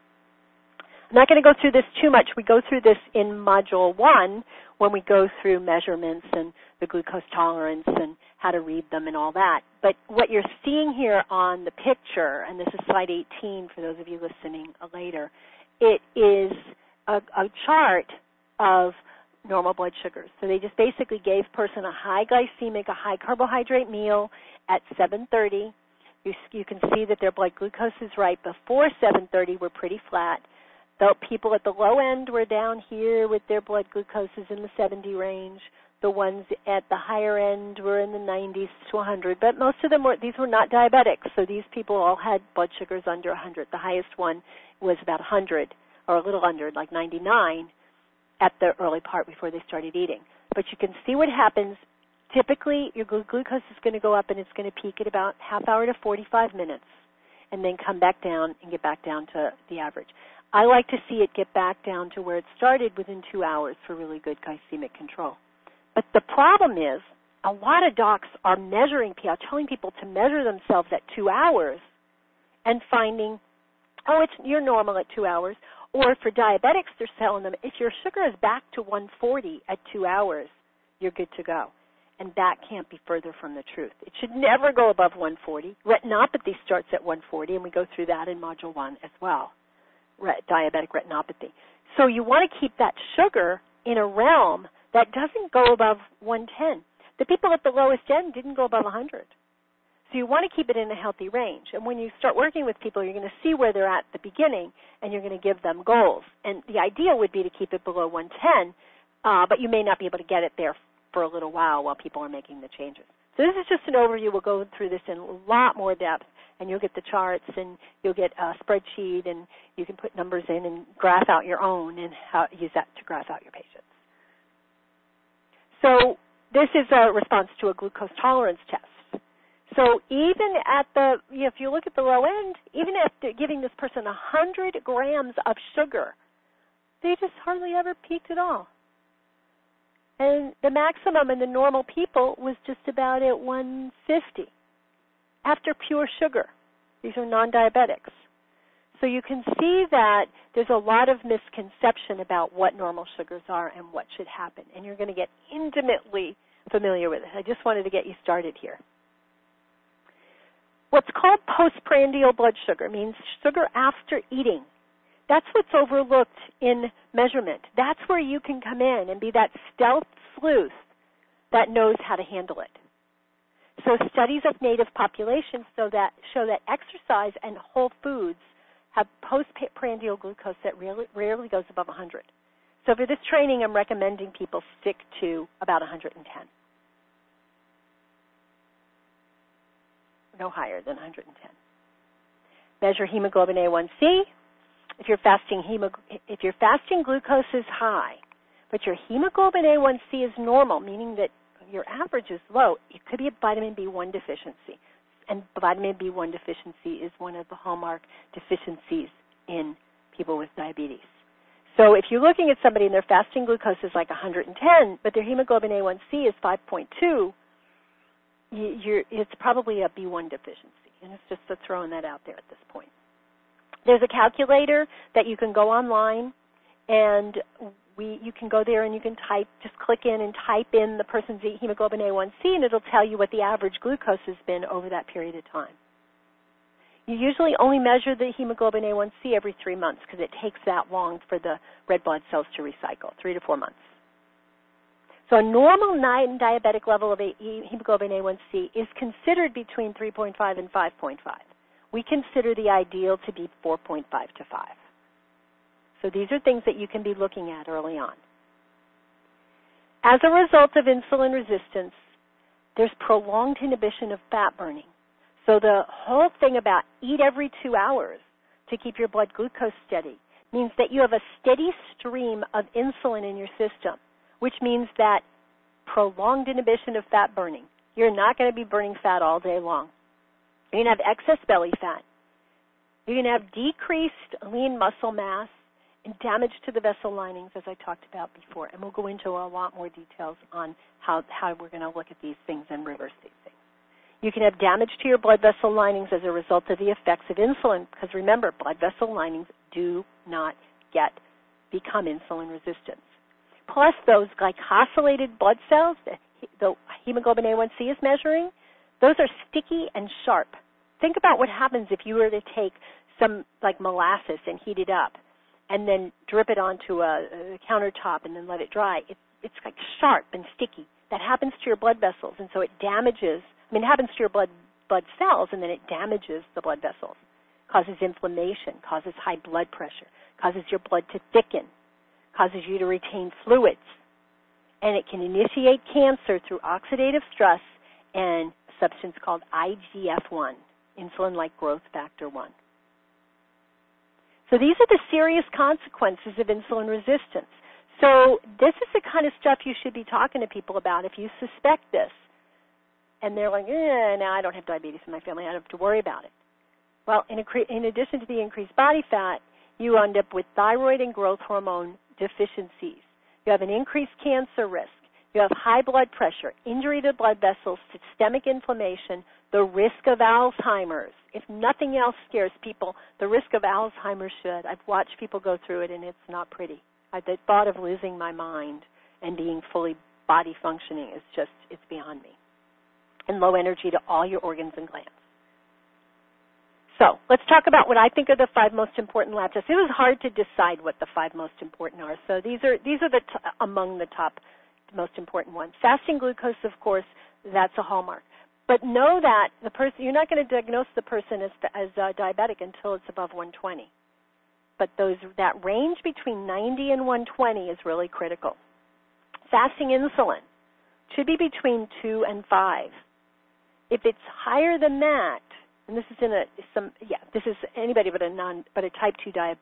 I'm not going to go through this too much. We go through this in Module 1 when we go through measurements and the glucose tolerance and how to read them and all that. But what you're seeing here on the picture, and this is slide 18 for those of you listening later, it is a chart of normal blood sugars. So they just basically gave a person a high glycemic, a high carbohydrate meal at 7:30. You can see that their blood glucose is right. Before 7:30 were pretty flat. The people at the low end were down here with their blood glucoses in the 70 range. The ones at the higher end were in the 90s to 100. But most of them these were not diabetics, so these people all had blood sugars under 100. The highest one was about 100, or a little under, like 99, at the early part before they started eating. But you can see what happens. Typically, your glucose is going to go up, and it's going to peak at about half hour to 45 minutes, and then come back down and get back down to the average. I like to see it get back down to where it started within 2 hours for really good glycemic control. But the problem is a lot of docs are telling people to measure themselves at 2 hours and finding, you're normal at 2 hours. Or for diabetics, they're telling them, if your sugar is back to 140 at 2 hours, you're good to go. And that can't be further from the truth. It should never go above 140. Retinopathy starts at 140, and we go through that in Module 1 as well. Diabetic retinopathy. So you want to keep that sugar in a realm that doesn't go above 110. The people at the lowest end didn't go above 100. So you want to keep it in a healthy range. And when you start working with people, you're going to see where they're at the beginning, and you're going to give them goals. And the idea would be to keep it below 110, but you may not be able to get it there for a little while people are making the changes. So this is just an overview. We'll go through this in a lot more depth, and you'll get the charts, and you'll get a spreadsheet, and you can put numbers in and graph out your own and use that to graph out your patients. So this is a response to a glucose tolerance test. So even at if you look at the low end, even after giving this person 100 grams of sugar, they just hardly ever peaked at all. And the maximum in the normal people was just about at 150 after pure sugar. These are non-diabetics. So you can see that there's a lot of misconception about what normal sugars are and what should happen. And you're going to get intimately familiar with it. I just wanted to get you started here. What's called postprandial blood sugar means sugar after eating. That's what's overlooked in measurement. That's where you can come in and be that stealth sleuth that knows how to handle it. So studies of native populations show that exercise and whole foods have postprandial glucose that rarely goes above 100. So for this training, I'm recommending people stick to about 110. No higher than 110. Measure hemoglobin A1C. If your fasting glucose is high, but your hemoglobin A1C is normal, meaning that your average is low, it could be a vitamin B1 deficiency. And vitamin B1 deficiency is one of the hallmark deficiencies in people with diabetes. So if you're looking at somebody and their fasting glucose is like 110, but their hemoglobin A1C is 5.2, it's probably a B1 deficiency. And it's just throwing that out there at this point. There's a calculator that you can go online, and you can go there and you can just click in and type in the person's hemoglobin A1C, and it'll tell you what the average glucose has been over that period of time. You usually only measure the hemoglobin A1C every 3 months because it takes that long for the red blood cells to recycle, 3 to 4 months. So a normal non-diabetic level of hemoglobin A1C is considered between 3.5 and 5.5. We consider the ideal to be 4.5 to 5. So these are things that you can be looking at early on. As a result of insulin resistance, there's prolonged inhibition of fat burning. So the whole thing about eat every 2 hours to keep your blood glucose steady means that you have a steady stream of insulin in your system, which means that prolonged inhibition of fat burning. You're not going to be burning fat all day long. You're going to have excess belly fat. You're going to have decreased lean muscle mass and damage to the vessel linings, as I talked about before. And we'll go into a lot more details on how we're going to look at these things and reverse these things. You can have damage to your blood vessel linings as a result of the effects of insulin, because remember, blood vessel linings do not become insulin resistant. Plus, those glycosylated blood cells that the hemoglobin A1C is measuring, those are sticky and sharp. Think about what happens if you were to take some like molasses and heat it up and then drip it onto a countertop and then let it dry. It's like sharp and sticky. That happens to your blood vessels, and so it happens to your blood cells, and then it damages the blood vessels, causes inflammation, causes high blood pressure, causes your blood to thicken, causes you to retain fluids, and it can initiate cancer through oxidative stress and a substance called IGF-1, insulin-like growth factor 1. So these are the serious consequences of insulin resistance. So this is the kind of stuff you should be talking to people about if you suspect this. And they're like, no, I don't have diabetes in my family. I don't have to worry about it. Well, in addition to the increased body fat, you end up with thyroid and growth hormone deficiencies. You have an increased cancer risk. You have high blood pressure, injury to blood vessels, systemic inflammation, the risk of Alzheimer's. If nothing else scares people, the risk of Alzheimer's should. I've watched people go through it, and it's not pretty. The thought of losing my mind and being fully body functioning is it's beyond me. And low energy to all your organs and glands. So let's talk about what I think are the 5 most important lab tests. It was hard to decide what the 5 most important are. So these are among the top most important ones. Fasting glucose, of course, that's a hallmark. But know that the person, you're not going to diagnose the person as diabetic until it's above 120. But that range between 90 and 120 is really critical. Fasting insulin should be between 2 and 5. If it's higher than that, and this is this is anybody but a type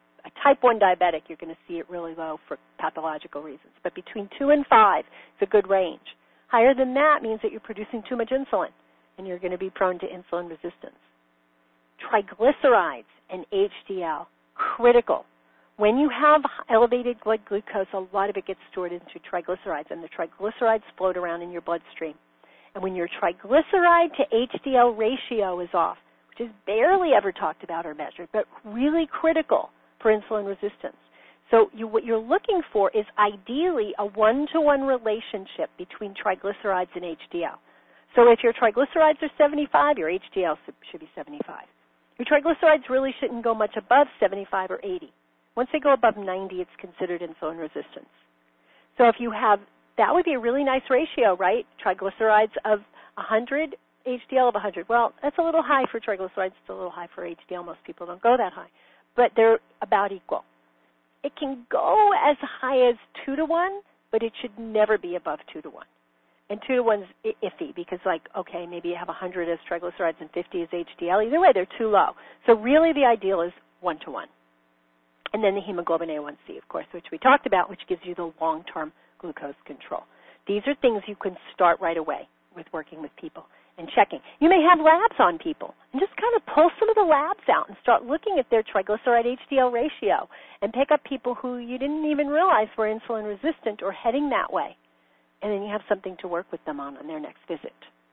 1 diabetic, you're going to see it really low for pathological reasons. But between 2 and 5 is a good range. Higher than that means that you're producing too much insulin, and you're going to be prone to insulin resistance. Triglycerides and HDL, critical. When you have elevated blood glucose, a lot of it gets stored into triglycerides, and the triglycerides float around in your bloodstream. And when your triglyceride to HDL ratio is off, which is barely ever talked about or measured, but really critical for insulin resistance. So what you're looking for is ideally a 1-to-1 relationship between triglycerides and HDL. So if your triglycerides are 75, your HDL should be 75. Your triglycerides really shouldn't go much above 75 or 80. Once they go above 90, it's considered insulin resistance. So if you have, that would be a really nice ratio, right? Triglycerides of 100, HDL of 100. Well, that's a little high for triglycerides. It's a little high for HDL. Most people don't go that high. But they're about equal. It can go as high as 2-to-1, but it should never be above 2-to-1. And 2-to-1 is iffy because, maybe you have 100 as triglycerides and 50 as HDL. Either way, they're too low. So really the ideal is 1-to-1. And then the hemoglobin A1C, of course, which we talked about, which gives you the long-term glucose control. These are things you can start right away with working with people and checking. You may have labs on people, and just kind of pull some of the labs out and start looking at their triglyceride HDL ratio and pick up people who you didn't even realize were insulin resistant or heading that way. And then you have something to work with them on their next visit.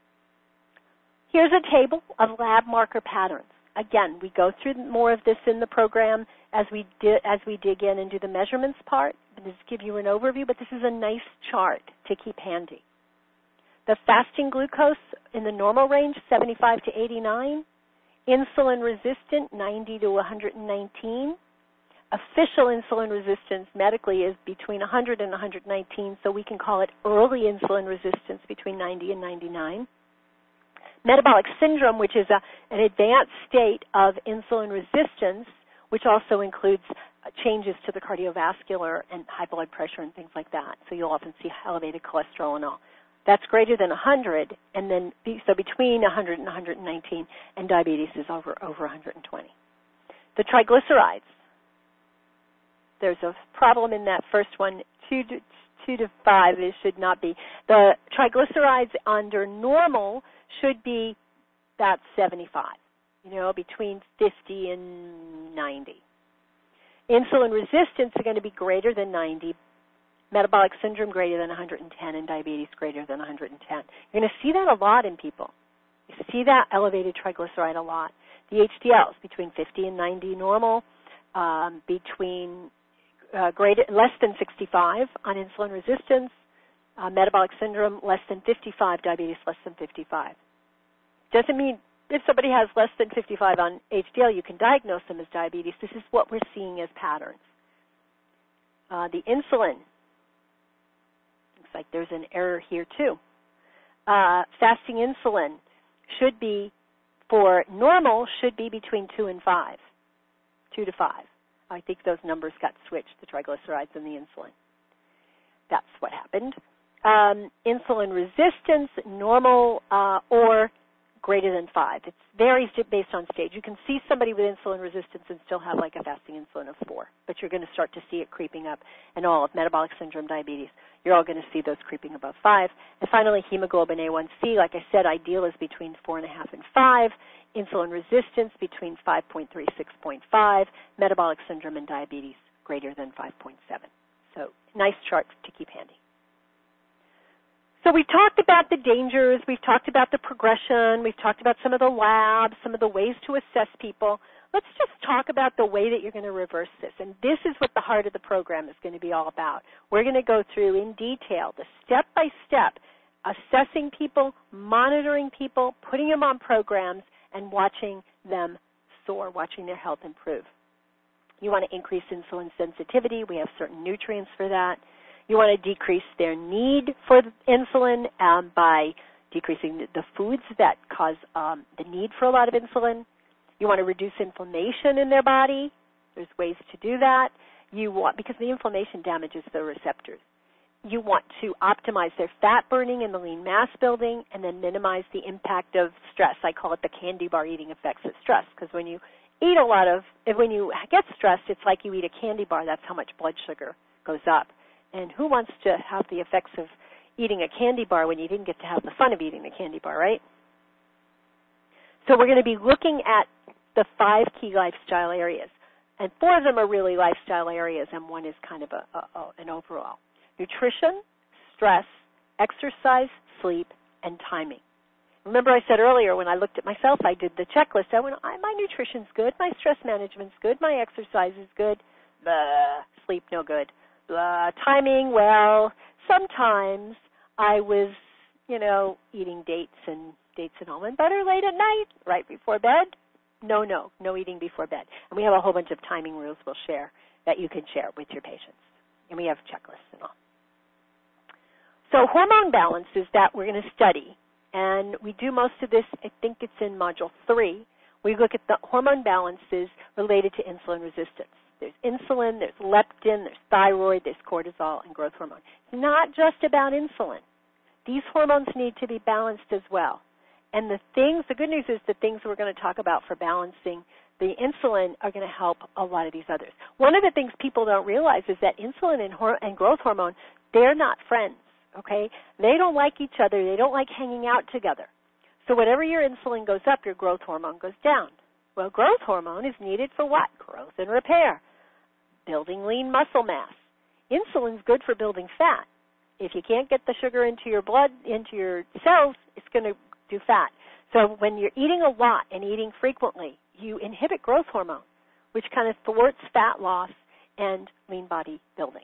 Here's a table of lab marker patterns. Again, we go through more of this in the program as we dig in and do the measurements part. This give you an overview, but this is a nice chart to keep handy. The fasting glucose in the normal range, 75 to 89. Insulin resistant, 90 to 119. Official insulin resistance medically is between 100 and 119, so we can call it early insulin resistance between 90 and 99. Metabolic syndrome, which is an advanced state of insulin resistance, which also includes changes to the cardiovascular and high blood pressure and things like that. So you'll often see elevated cholesterol and all. That's greater than 100, and then so between 100 and 119, and diabetes is over 120. The triglycerides. There's a problem in that first one, 2 to 5. It should not be. The triglycerides under normal should be about 75, between 50 and 90. Insulin resistance is going to be greater than 90, metabolic syndrome greater than 110, and diabetes greater than 110. You're going to see that a lot in people. You see that elevated triglyceride a lot. The HDLs between 50 and 90 normal, between less than 65 on insulin resistance, metabolic syndrome less than 55, diabetes less than 55. Doesn't mean if somebody has less than 55 on HDL, you can diagnose them as diabetes. This is what we're seeing as patterns. The insulin, looks like there's an error here too. Fasting insulin should be, for normal, should be between 2 and 5, 2 to 5. I think those numbers got switched, the triglycerides and the insulin. That's what happened. Insulin resistance, normal or greater than 5. It varies based on stage. You can see somebody with insulin resistance and still have like a fasting insulin of 4, but you're going to start to see it creeping up, and all of metabolic syndrome, diabetes, you're all going to see those creeping above 5. And finally, hemoglobin A1C, like I said, ideal is between 4.5 and 5. Insulin resistance between 5.3, 6.5. Metabolic syndrome and diabetes greater than 5.7. So nice chart to keep handy. So we've talked about the dangers, we've talked about the progression, we've talked about some of the labs, some of the ways to assess people. Let's just talk about the way that you're going to reverse this. And this is what the heart of the program is going to be all about. We're going to go through in detail the step-by-step assessing people, monitoring people, putting them on programs, and watching them soar, watching their health improve. You want to increase insulin sensitivity. We have certain nutrients for that. You want to decrease their need for insulin by decreasing the foods that cause the need for a lot of insulin. You want to reduce inflammation in their body. There's ways to do that. Because the inflammation damages the receptors. You want to optimize their fat burning and the lean mass building, and then minimize the impact of stress. I call it the candy bar eating effects of stress, because when you when you get stressed, it's like you eat a candy bar. That's how much blood sugar goes up. And who wants to have the effects of eating a candy bar when you didn't get to have the fun of eating the candy bar, right? So we're going to be looking at the 5 key lifestyle areas. And 4 of them are really lifestyle areas, and 1 is kind of an overall. Nutrition, stress, exercise, sleep, and timing. Remember I said earlier when I looked at myself, I did the checklist. I went, my nutrition's good, my stress management's good, my exercise is good, blah, sleep no good. Blah, timing, well, sometimes I was, eating dates and almond butter late at night, right before bed. No eating before bed. And we have a whole bunch of timing rules we'll share that you can share with your patients. And we have checklists and all. So hormone balance is that we're going to study. And we do most of this, I think it's in Module 3. We look at the hormone balances related to insulin resistance. There's insulin, there's leptin, there's thyroid, there's cortisol, and growth hormone. It's not just about insulin. These hormones need to be balanced as well. And the good news is the things we're going to talk about for balancing the insulin are going to help a lot of these others. One of the things people don't realize is that insulin and growth hormone, they're not friends, okay? They don't like each other. They don't like hanging out together. So whenever your insulin goes up, your growth hormone goes down. Well, growth hormone is needed for what? Growth and repair, building lean muscle mass. Insulin's good for building fat. If you can't get the sugar into your blood, into your cells, it's going to do fat. So when you're eating a lot and eating frequently, you inhibit growth hormone, which kind of thwarts fat loss and lean body building.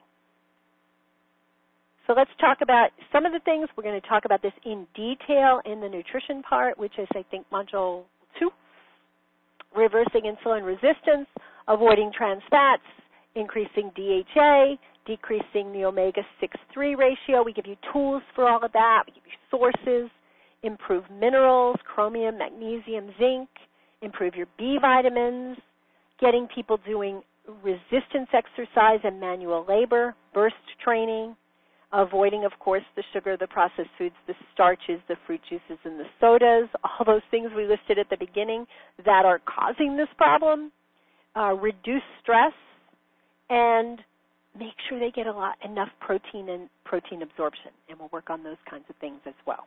So let's talk about some of the things. We're going to talk about this in detail in the nutrition part, which is, I think, Module 2. Reversing insulin resistance, avoiding trans fats, increasing DHA, decreasing the omega-6-3 ratio. We give you tools for all of that. We give you sources, improve minerals, chromium, magnesium, zinc, improve your B vitamins, getting people doing resistance exercise and manual labor, burst training, avoiding, of course, the sugar, the processed foods, the starches, the fruit juices, and the sodas, all those things we listed at the beginning that are causing this problem, reduce stress, and make sure they get enough protein and protein absorption, and we'll work on those kinds of things as well.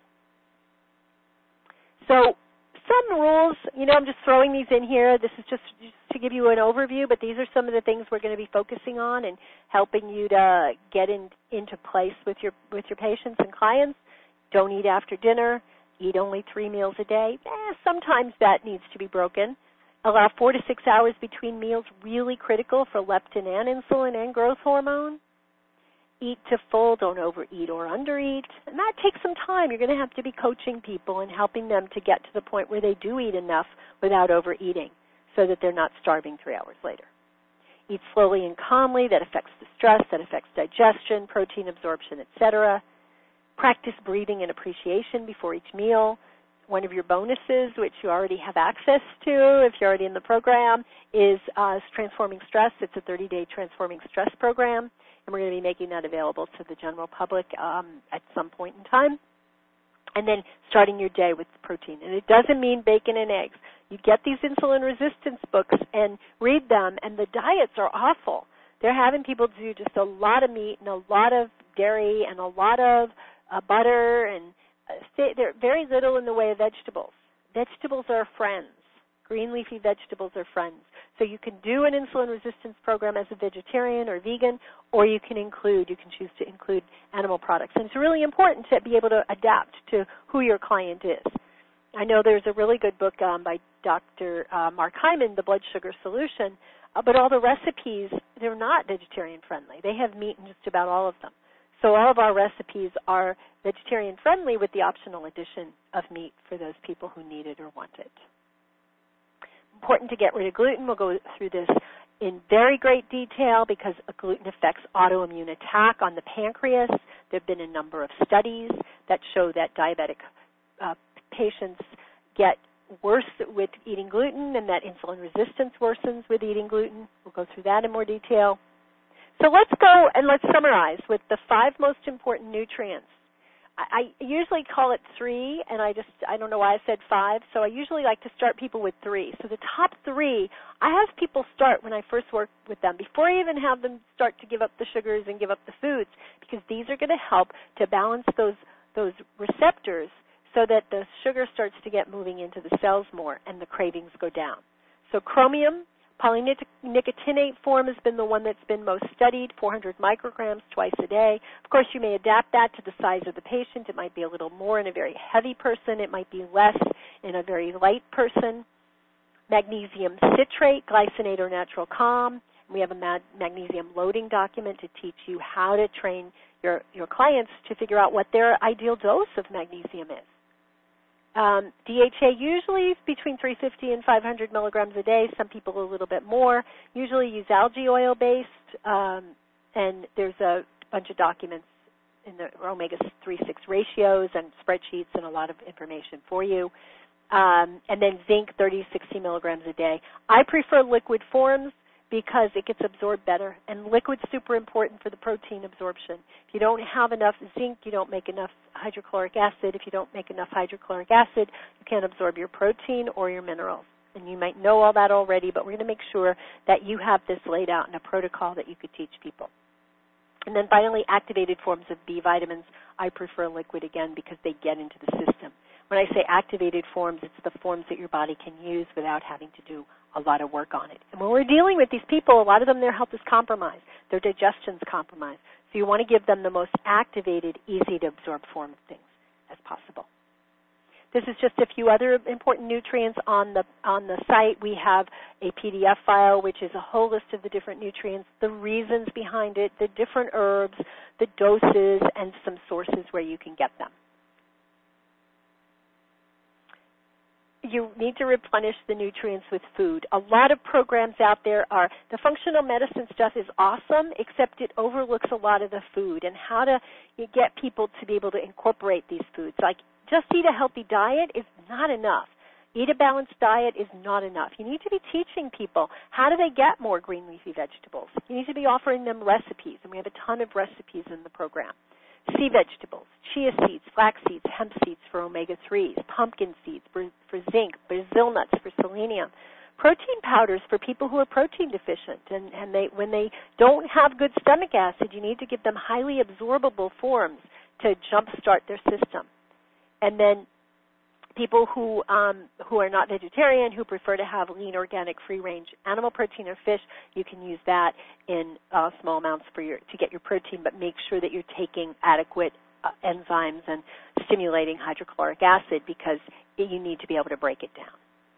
So some rules, I'm just throwing these in here. This is just to give you an overview, but these are some of the things we're going to be focusing on and helping you to get into place with your patients and clients. Don't eat after dinner. Eat only 3 meals a day. Sometimes that needs to be broken. Allow 4 to 6 hours between meals, really critical for leptin and insulin and growth hormone. Eat to full, don't overeat or undereat. And that takes some time. You're going to have to be coaching people and helping them to get to the point where they do eat enough without overeating so that they're not starving 3 hours later. Eat slowly and calmly. That affects the stress, that affects digestion, protein absorption, etc. Practice breathing and appreciation before each meal. One of your bonuses, which you already have access to if you're already in the program, is Transforming Stress. It's a 30-day Transforming Stress program, and we're going to be making that available to the general public at some point in time. And then starting your day with protein. And it doesn't mean bacon and eggs. You get these insulin resistance books and read them, and the diets are awful. They're having people do just a lot of meat and a lot of dairy and a lot of butter, and they're very little in the way of vegetables. Vegetables are friends. Green leafy vegetables are friends. So you can do an insulin resistance program as a vegetarian or vegan, or you can choose to include animal products. And it's really important to be able to adapt to who your client is. I know there's a really good book by Dr. Mark Hyman, The Blood Sugar Solution, but all the recipes, they're not vegetarian friendly. They have meat in just about all of them. So all of our recipes are vegetarian friendly with the optional addition of meat for those people who need it or want it. important to get rid of gluten. We'll go through this in very great detail because gluten affects autoimmune attack on the pancreas. There have been a number of studies that show that diabetic patients get worse with eating gluten and that insulin resistance worsens with eating gluten. We'll go through that in more detail. So let's go and let's summarize with the 5 most important nutrients. I usually call it 3, and I don't know why I said 5, so I usually like to start people with 3. So the top 3, I have people start when I first work with them, before I even have them start to give up the sugars and give up the foods, because these are going to help to balance those receptors so that the sugar starts to get moving into the cells more and the cravings go down. So chromium, polynicotinate form has been the one that's been most studied, 400 micrograms twice a day. Of course, you may adapt that to the size of the patient. It might be a little more in a very heavy person. It might be less in a very light person. Magnesium citrate, glycinate or natural calm. We have a magnesium loading document to teach you how to train your clients to figure out what their ideal dose of magnesium is. DHA usually between 350 and 500 milligrams a day. Some people a little bit more. Usually use algae oil based, and there's a bunch of documents in the omega-3-6 ratios and spreadsheets and a lot of information for you. And then zinc, 30 to 60 milligrams a day. I prefer liquid forms because it gets absorbed better, and liquid's super important for the protein absorption. If you don't have enough zinc, you don't make enough hydrochloric acid. If you don't make enough hydrochloric acid, you can't absorb your protein or your minerals. And you might know all that already, but we're going to make sure that you have this laid out in a protocol that you could teach people. And then finally, activated forms of B vitamins. I prefer liquid again because they get into the system. When I say activated forms, it's the forms that your body can use without having to do a lot of work on it. And when we're dealing with these people, a lot of them, their health is compromised. Their digestion's compromised. So you want to give them the most activated, easy-to-absorb form of things as possible. This is just a few other important nutrients on the site. We have a PDF file, which is a whole list of the different nutrients, the reasons behind it, the different herbs, the doses, and some sources where you can get them. You need to replenish the nutrients with food. A lot of programs out there are, the functional medicine stuff is awesome, except it overlooks a lot of the food and how to get people to be able to incorporate these foods. Like, just eat a healthy diet is not enough. Eat a balanced diet is not enough. You need to be teaching people how do they get more green leafy vegetables. You need to be offering them recipes, and we have a ton of recipes in the program. Sea vegetables, chia seeds, flax seeds, hemp seeds for omega-3s, pumpkin seeds for zinc, Brazil nuts for selenium, protein powders for people who are protein deficient. And when they don't have good stomach acid, you need to give them highly absorbable forms to jumpstart their system. And then people who are not vegetarian, who prefer to have lean, organic, free-range animal protein or fish, you can use that in small amounts to get your protein, but make sure that you're taking adequate enzymes and stimulating hydrochloric acid because you need to be able to break it down.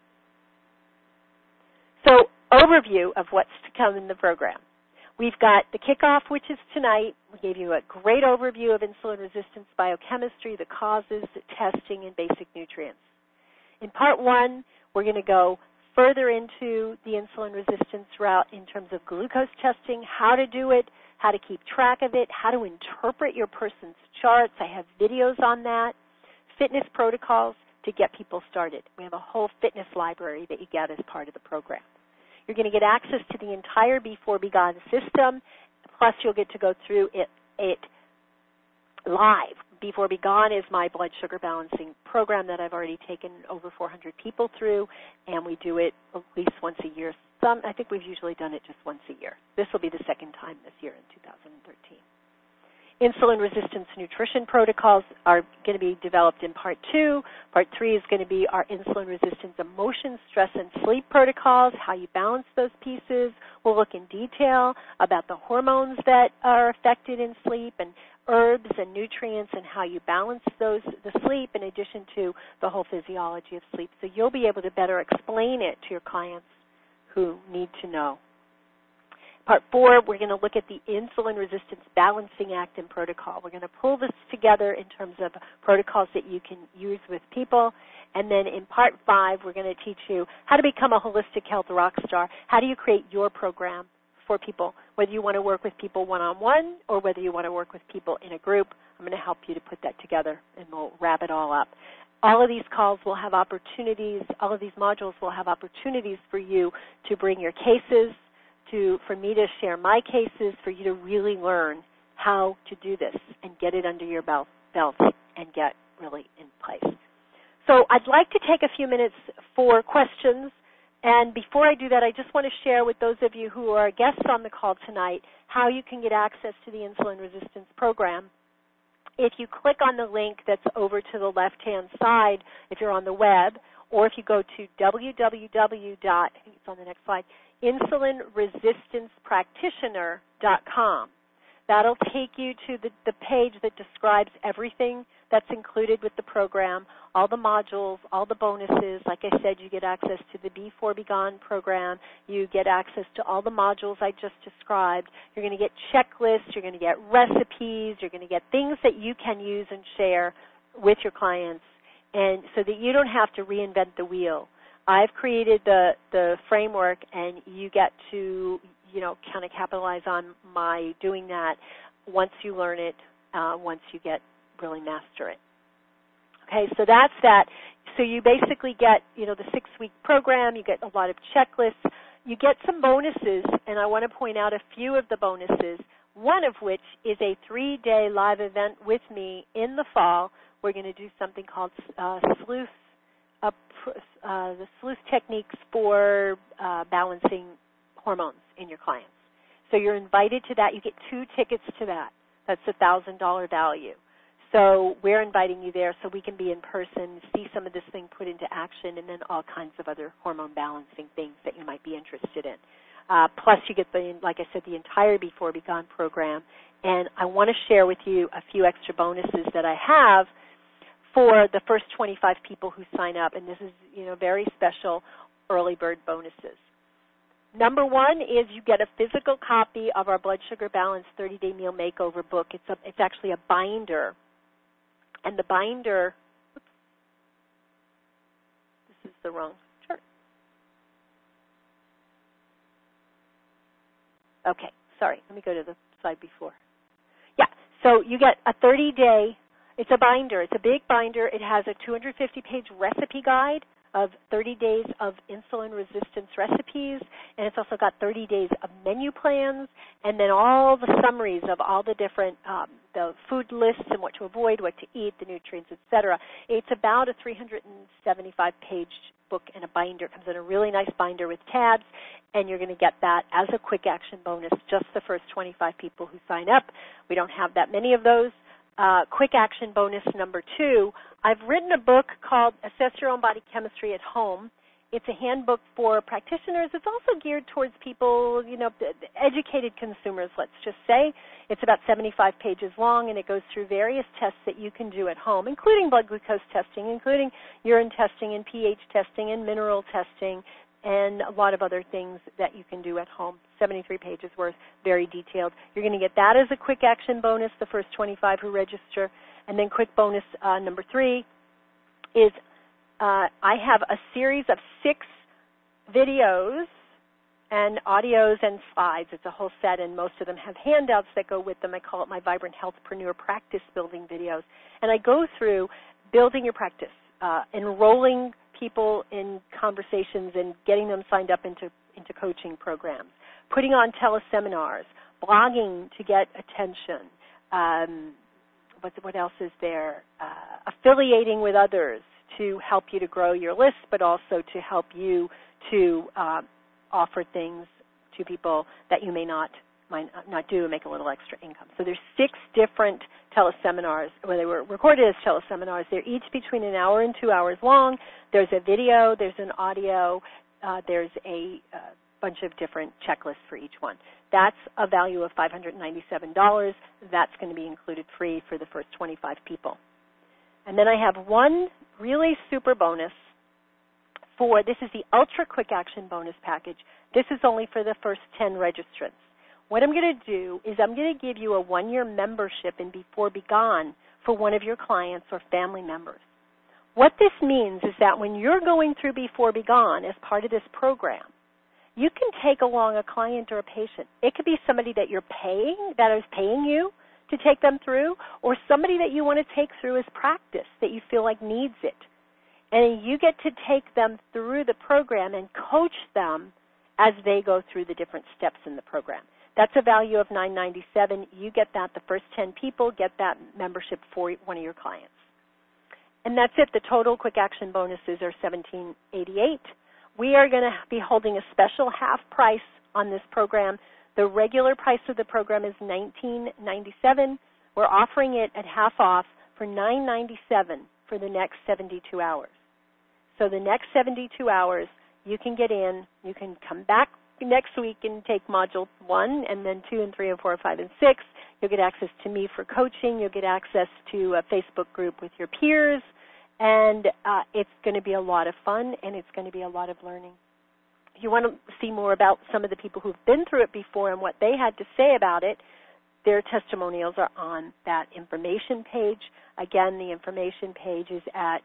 So, overview of what's to come in the program. We've got the kickoff, which is tonight. We gave you a great overview of insulin resistance biochemistry, the causes, the testing, and basic nutrients. In part 1, we're going to go further into the insulin resistance route in terms of glucose testing, how to do it, how to keep track of it, how to interpret your person's charts. I have videos on that, fitness protocols to get people started. We have a whole fitness library that you get as part of the program. You're going to get access to the entire Before Be Gone system, plus you'll get to go through it live. Before Be Gone is my blood sugar balancing program that I've already taken over 400 people through, and we do it at least once a year. I think we've usually done it just once a year. This will be the second time this year in 2013. Insulin resistance nutrition protocols are going to be developed in part 2. Part 3 is going to be our insulin resistance emotion, stress, and sleep protocols, how you balance those pieces. We'll look in detail about the hormones that are affected in sleep and herbs and nutrients and how you balance the sleep in addition to the whole physiology of sleep. So you'll be able to better explain it to your clients who need to know. Part 4, we're going to look at the Insulin Resistance Balancing Act and Protocol. We're going to pull this together in terms of protocols that you can use with people. And then in Part 5, we're going to teach you how to become a holistic health rock star. How do you create your program for people, whether you want to work with people one-on-one or whether you want to work with people in a group. I'm going to help you to put that together, and we'll wrap it all up. All of these calls will have opportunities, all of these modules will have opportunities for you to bring your cases, for me to share my cases, for you to really learn how to do this and get it under your belt and get really in place. So I'd like to take a few minutes for questions. And before I do that, I just want to share with those of you who are guests on the call tonight how you can get access to the Insulin Resistance Program. If you click on the link that's over to the left-hand side, if you're on the web, or if you go to it's on the next slide, insulinresistancepractitioner.com. That'll take you to the page that describes everything that's included with the program, all the modules, all the bonuses. Like I said, you get access to the Before Be Gone program. You get access to all the modules I just described. You're going to get checklists. You're going to get recipes. You're going to get things that you can use and share with your clients, and so that you don't have to reinvent the wheel. I've created the framework, and you get to, kind of capitalize on my doing that once you learn it, once you really master it. Okay, so that's that. So you basically get, the 6-week program. You get a lot of checklists. You get some bonuses, and I want to point out a few of the bonuses, one of which is a 3-day live event with me in the fall. We're going to do something called the Sleuth Techniques for balancing hormones in your clients. So you're invited to that. You get 2 tickets to that. That's a $1,000 value. So we're inviting you there so we can be in person, see some of this thing put into action, and then all kinds of other hormone balancing things that you might be interested in. Plus you get, like I said, the entire Before Be Gone program. And I want to share with you a few extra bonuses that I have for the first 25 people who sign up. And this is, very special early bird bonuses. Number 1 is you get a physical copy of our Blood Sugar Balance 30-Day Meal Makeover book. It's actually a binder. And the binder, this is the wrong chart. Okay, sorry. Let me go to the slide before. Yeah, so you get a 30-day, it's a binder. It's a big binder. It has a 250-page recipe guide of 30 days of insulin resistance recipes, and it's also got 30 days of menu plans, and then all the summaries of all the different the food lists and what to avoid, what to eat, the nutrients, etc. It's about a 375-page book and a binder. It comes in a really nice binder with tabs, and you're going to get that as a quick action bonus, just the first 25 people who sign up. We don't have that many of those. Quick action bonus number 2, I've written a book called Assess Your Own Body Chemistry at Home. It's a handbook for practitioners. It's also geared towards people, educated consumers, let's just say. It's about 75 pages long, and it goes through various tests that you can do at home, including blood glucose testing, including urine testing and pH testing and mineral testing, and a lot of other things that you can do at home. 73 pages worth, very detailed. You're going to get that as a quick action bonus, the first 25 who register. And then quick bonus number 3 is I have a series of 6 videos and audios and slides. It's a whole set, and most of them have handouts that go with them. I call it my Vibrant Healthpreneur Practice Building videos. And I go through building your practice, enrolling people in conversations and getting them signed up into coaching programs, putting on teleseminars, blogging to get attention. What else is there? Affiliating with others to help you to grow your list, but also to help you to offer things to people that you might not do and make a little extra income. So there's 6 different teleseminars, where they were recorded as teleseminars. They're each between an hour and 2 hours long. There's a video, there's an audio, there's a bunch of different checklists for each one. That's a value of $597. That's going to be included free for the first 25 people. And then I have one really super bonus this is the Ultra Quick Action Bonus Package. This is only for the first 10 registrants. what I'm going to do is I'm going to give you a 1-year membership in Before Begone for one of your clients or family members. What this means is that when you're going through Before Begone as part of this program, you can take along a client or a patient. It could be somebody that you're paying, that is paying you to take them through, or somebody that you want to take through as practice that you feel like needs it. And you get to take them through the program and coach them as they go through the different steps in the program. That's a value of $9.97. You get that. The first 10 people get that membership for one of your clients. And that's it. The total quick action bonuses are $17.88. We are going to be holding a special half price on this program. The regular price of the program is $19.97. We're offering it at half off for $9.97 for the next 72 hours. So the next 72 hours, you can get in. You can come back next week and take Module 1 and then 2 and 3 and 4 and 5 and 6. You'll get access to me for coaching. You'll get access to a Facebook group with your peers. And it's going to be a lot of fun, and it's going to be a lot of learning. If you want to see more about some of the people who've been through it before and what they had to say about it, their testimonials are on that information page. Again, the information page is at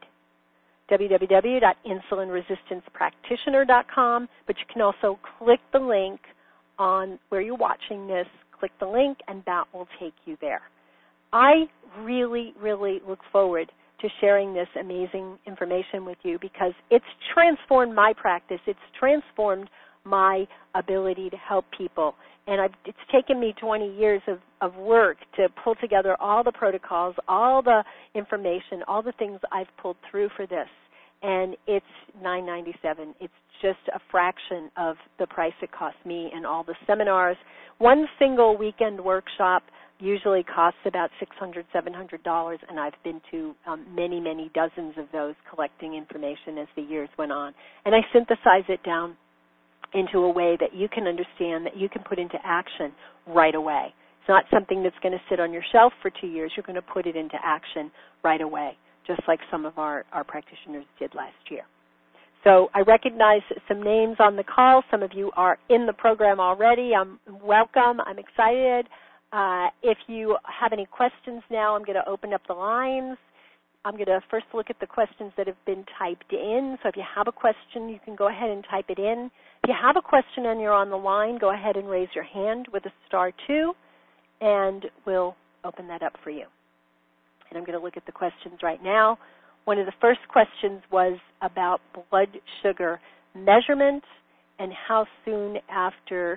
www.insulinresistancepractitioner.com, but you can also click the link on where you're watching this, click the link, and that will take you there. I really, really look forward to sharing this amazing information with you because it's transformed my practice. It's transformed my ability to help people. And it's taken me 20 years of work to pull together all the protocols, all the information, all the things I've pulled through for this. And it's $9.97. It's just a fraction of the price it cost me and all the seminars. One single weekend workshop usually costs about $600, $700, and I've been to many, many dozens of those collecting information as the years went on. And I synthesize it down into a way that you can understand, that you can put into action right away. It's not something that's going to sit on your shelf for 2 years. You're going to put it into action right away, just like some of our practitioners did last year. So I recognize some names on the call. Some of you are in the program already. Welcome. I'm excited. If you have any questions now, I'm going to open up the lines. I'm going to first look at the questions that have been typed in. So if you have a question, you can go ahead and type it in. If you have a question and you're on the line, go ahead and raise your hand with a *2, and we'll open that up for you. And I'm going to look at the questions right now. One of the first questions was about blood sugar measurement and how soon after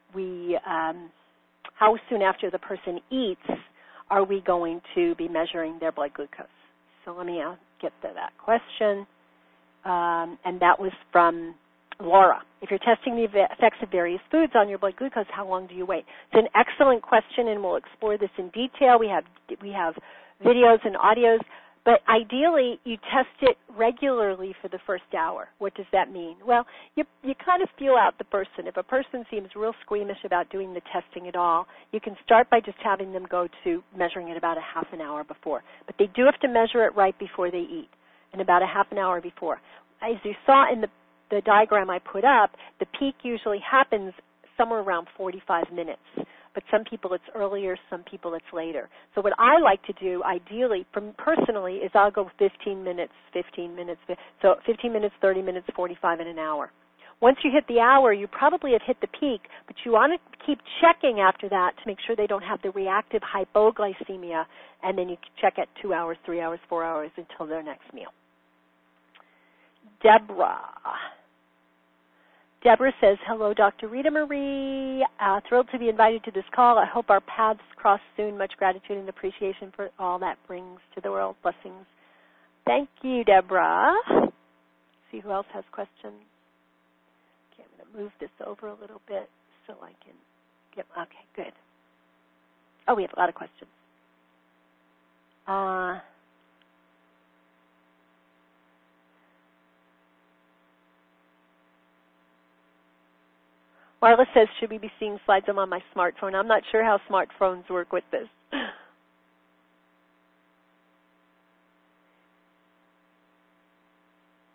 the person eats are we going to be measuring their blood glucose. So let me get to that question. And that was from Laura. If you're testing the effects of various foods on your blood glucose, how long do you wait? It's an excellent question, and we'll explore this in detail. We have videos and audios. But ideally, you test it regularly for the first hour. What does that mean? Well, you kind of feel out the person. If a person seems real squeamish about doing the testing at all, you can start by just having them go to measuring it about a half an hour before. But they do have to measure it right before they eat, and about a half an hour before. As you saw in the diagram I put up, the peak usually happens somewhere around 45 minutes. But some people it's earlier, some people it's later. So what I like to do, ideally, personally, is I'll go 15 minutes, so 15 minutes, 30 minutes, 45, and an hour. Once you hit the hour, you probably have hit the peak, but you want to keep checking after that to make sure they don't have the reactive hypoglycemia, and then you check at 2 hours, 3 hours, 4 hours until their next meal. Deborah says, hello, Dr. Rita Marie. Thrilled to be invited to this call. I hope our paths cross soon. Much gratitude and appreciation for all that brings to the world. Blessings. Thank you, Deborah. See who else has questions. Okay, I'm going to move this over a little bit so I can get, okay, good. Oh, we have a lot of questions. Marla says, should we be seeing slides? I'm on my smartphone. I'm not sure how smartphones work with this.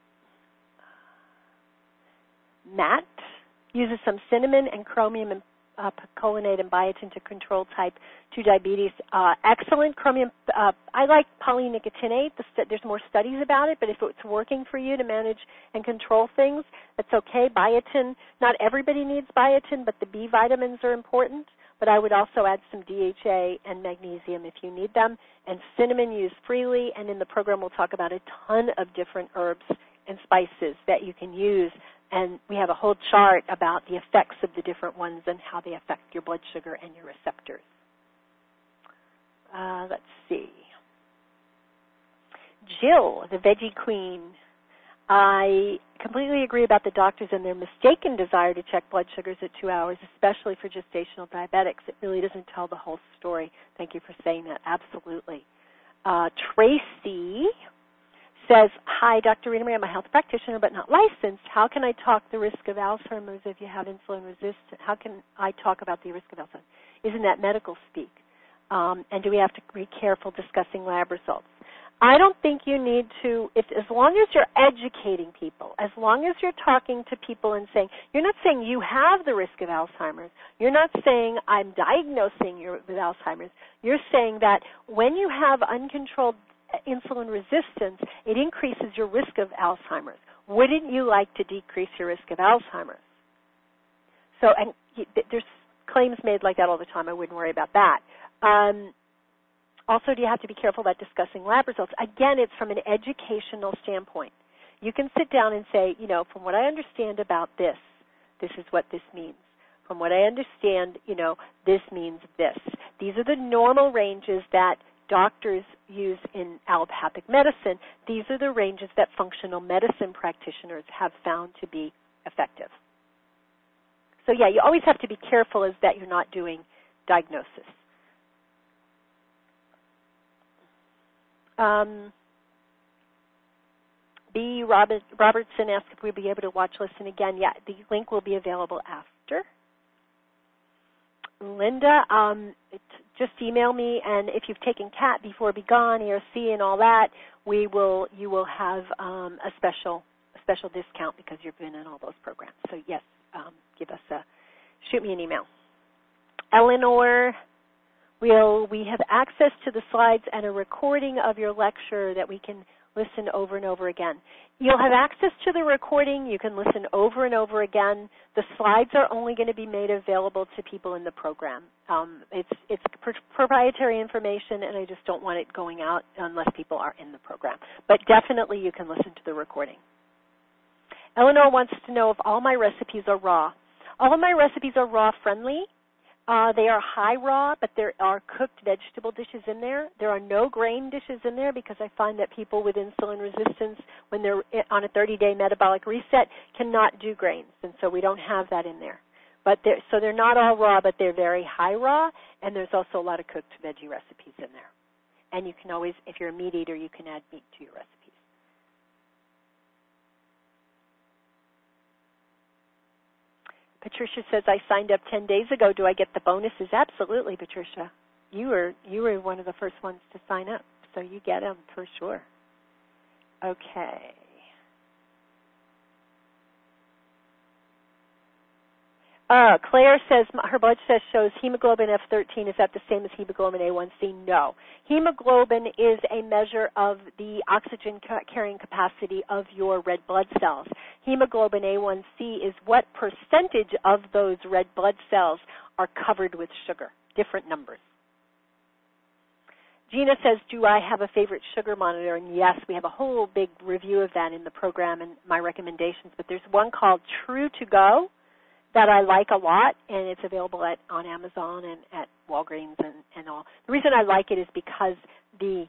Matt uses some cinnamon and chromium picolinate and biotin to control type 2 diabetes. Excellent. Chromium. I like polynicotinate. There's more studies about it, but if it's working for you to manage and control things, that's okay. Biotin, not everybody needs biotin, but the B vitamins are important. But I would also add some DHA and magnesium if you need them. And cinnamon used freely, and in the program we'll talk about a ton of different herbs and spices that you can use. And we have a whole chart about the effects of the different ones and how they affect your blood sugar and your receptors. Let's see. Jill, the Veggie Queen. I completely agree about the doctors and their mistaken desire to check blood sugars at 2 hours, especially for gestational diabetics. It really doesn't tell the whole story. Thank you for saying that. Absolutely. Tracy says, hi, Dr. Rita Marie, I'm a health practitioner but not licensed. How can I talk the risk of Alzheimer's if you have insulin resistance? How can I talk about the risk of Alzheimer's? Isn't that medical speak? And do we have to be careful discussing lab results? I don't think you need to, as long as you're educating people, as long as you're talking to people and saying, you're not saying you have the risk of Alzheimer's. You're not saying I'm diagnosing you with Alzheimer's. You're saying that when you have uncontrolled insulin resistance, it increases your risk of Alzheimer's. Wouldn't you like to decrease your risk of Alzheimer's? So, and there's claims made like that all the time. I wouldn't worry about that. Also, do you have to be careful about discussing lab results? Again, it's from an educational standpoint. You can sit down and say, from what I understand about this is what this means. From what I understand, this means this. These are the normal ranges that doctors use in allopathic medicine. These are the ranges that functional medicine practitioners have found to be effective. So, yeah, you always have to be careful is that you're not doing diagnosis. B. Robertson asked if we'd be able to watch, listen again. Yeah, the link will be available after. Linda, just email me, and if you've taken CAT before Be Gone, ERC, and all that, you will have a special discount because you've been in all those programs. So yes, shoot me an email. Eleanor, we have access to the slides and a recording of your lecture that we can listen over and over again. You'll have access to the recording. You can listen over and over again. The slides are only going to be made available to people in the program. It's proprietary information, and I just don't want it going out unless people are in the program. But definitely you can listen to the recording. Eleanor wants to know if all my recipes are raw. All of my recipes are raw friendly. They are high raw, but there are cooked vegetable dishes in there. There are no grain dishes in there because I find that people with insulin resistance, when they're on a 30-day metabolic reset, cannot do grains, and so we don't have that in there. But so they're not all raw, but they're very high raw, and there's also a lot of cooked veggie recipes in there. And you can always, if you're a meat eater, you can add meat to your recipes. Patricia says, I signed up 10 days ago. Do I get the bonuses? Absolutely, Patricia. You were one of the first ones to sign up, so you get them for sure. Okay. Claire says her blood test shows hemoglobin F13. Is that the same as hemoglobin A1C? No. Hemoglobin is a measure of the oxygen carrying capacity of your red blood cells. Hemoglobin A1C is what percentage of those red blood cells are covered with sugar, different numbers. Gina says, do I have a favorite sugar monitor? And yes, we have a whole big review of that in the program and my recommendations, but there's one called True2Go that I like a lot, and it's available on Amazon and at Walgreens and all. The reason I like it is because the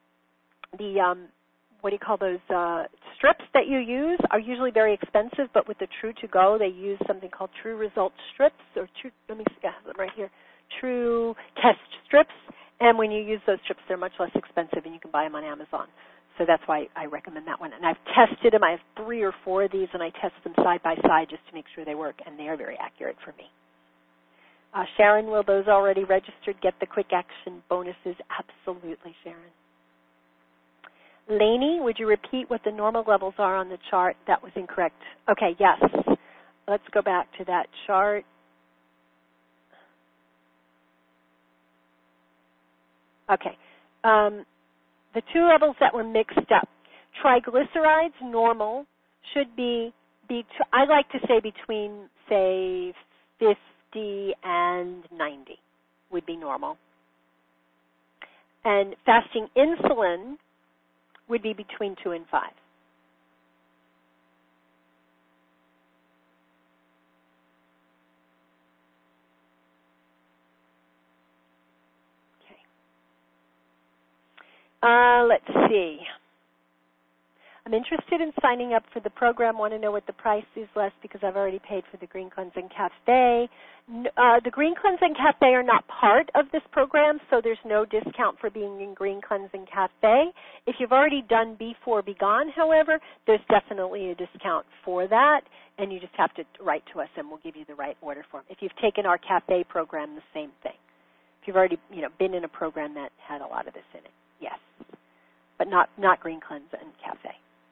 what do you call those strips that you use are usually very expensive, but with the True2Go, they use something called True Result strips, or let me see, I have them right here, True Test strips, and when you use those strips, they're much less expensive, and you can buy them on Amazon. So that's why I recommend that one. And I've tested them. I have 3 or 4 of these, and I test them side by side just to make sure they work, and they are very accurate for me. Sharon, will those already registered get the quick action bonuses? Absolutely, Sharon. Lainey, would you repeat what the normal levels are on the chart? That was incorrect. Okay, yes. Let's go back to that chart. Okay. The two levels that were mixed up. Triglycerides, normal, should be I like to say between, say, 50 and 90 would be normal. And fasting insulin would be between 2 and 5. Okay. Let's see. I'm interested in signing up for the program. Want to know what the price is less because I've already paid for the Green Cleansing Cafe. The Green Cleansing Cafe are not part of this program, so there's no discount for being in Green Cleansing Cafe. If you've already done Before Be Gone, however, there's definitely a discount for that, and you just have to write to us and we'll give you the right order form. If you've taken our Cafe program, the same thing. If you've already been in a program that had a lot of this in it, yes, but not Green Cleansing Cafe.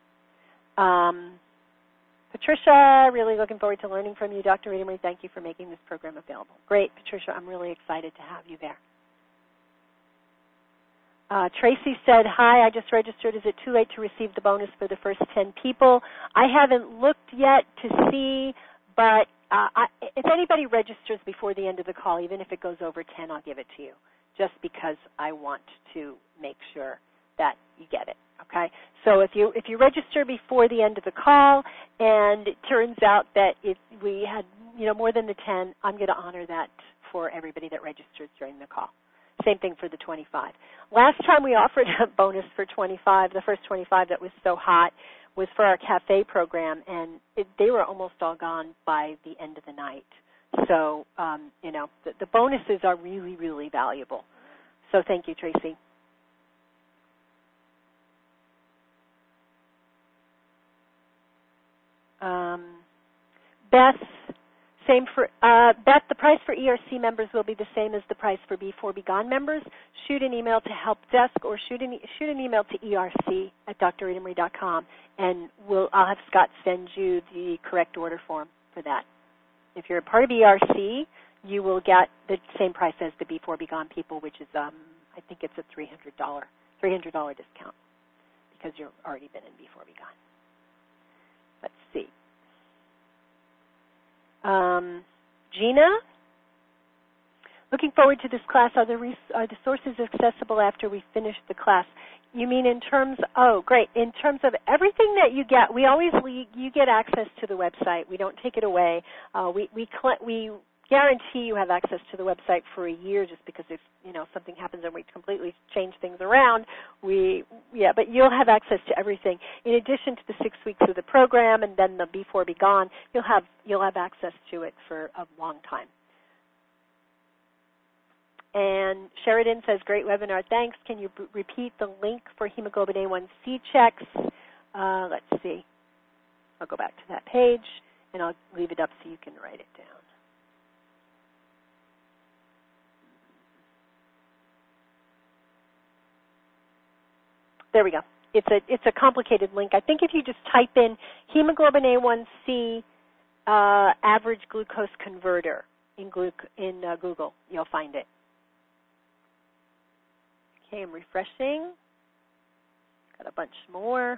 Patricia, really looking forward to learning from you. Dr. Redemery, thank you for making this program available. Great, Patricia, I'm really excited to have you there. Tracy said, hi, I just registered. Is it too late to receive the bonus for the first 10 people? I haven't looked yet to see, but if anybody registers before the end of the call, even if it goes over 10, I'll give it to you, just because I want to make sure that you get it. Okay, so if you register before the end of the call, and it turns out that if we had more than the 10, I'm going to honor that for everybody that registers during the call. Same thing for the 25. Last time we offered a bonus for 25, the first 25 that was so hot was for our cafe program, and they were almost all gone by the end of the night. So the bonuses are really, really valuable. So thank you, Tracy. Beth, Beth, the price for ERC members will be the same as the price for Before Be Gone members. Shoot an email to help desk or shoot an email to erc@drredemery.com, and I'll have Scott send you the correct order form for that. If you're a part of ERC, you will get the same price as the Before Be Gone people, which is I think it's a $300 discount because you've already been in Before Be Gone. Let's see. Gina, looking forward to this class. Are the sources accessible after we finish the class? You mean in terms? Oh, great. In terms of everything that you get, you get access to the website. We don't take it away. We guarantee you have access to the website for a year, just because if something happens and we completely change things around, but you'll have access to everything. In addition to the 6 weeks of the program and then the Before Be Gone, you'll have access to it for a long time. And Sheridan says, great webinar, thanks. Can you repeat the link for hemoglobin A1C checks? Let's see. I'll go back to that page, and I'll leave it up so you can write it down. There we go. It's a complicated link. I think if you just type in hemoglobin A1C average glucose converter in Google, you'll find it. Okay, I'm refreshing. Got a bunch more.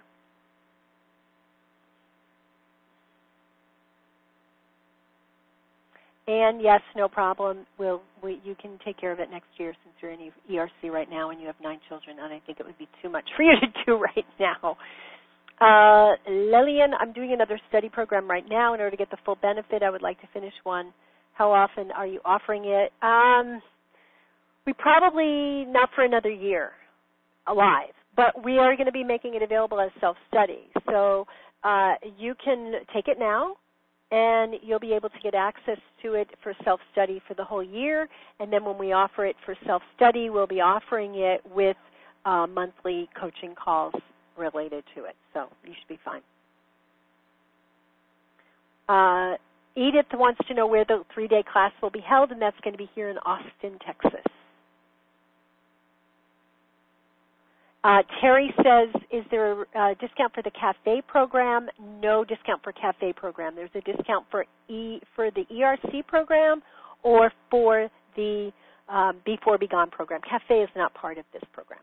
And yes, no problem. You can take care of it next year since you're in ERC right now and you have 9 children, and I think it would be too much for you to do right now. Lillian, I'm doing another study program right now. In order to get the full benefit, I would like to finish one. How often are you offering it? We probably not for another year, alive, but we are going to be making it available as self-study. So you can take it now, and you'll be able to get access to it for self-study for the whole year. And then when we offer it for self-study, we'll be offering it with monthly coaching calls related to it. So you should be fine. Edith wants to know where the 3-day class will be held, and that's going to be here in Austin, Texas. Terry says, is there a discount for the CAFE program? No discount for CAFE program. There's a discount for the ERC program or for the Before Be Gone program. Cafe is not part of this program.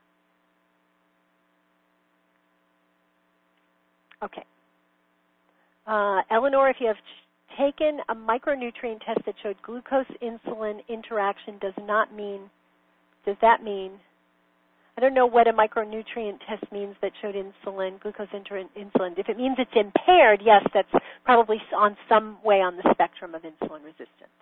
Okay. Eleanor, if you have taken a micronutrient test that showed glucose-insulin interaction, does that mean, I don't know what a micronutrient test means that showed glucose-insulin. If it means it's impaired, yes, that's probably on some way on the spectrum of insulin resistance.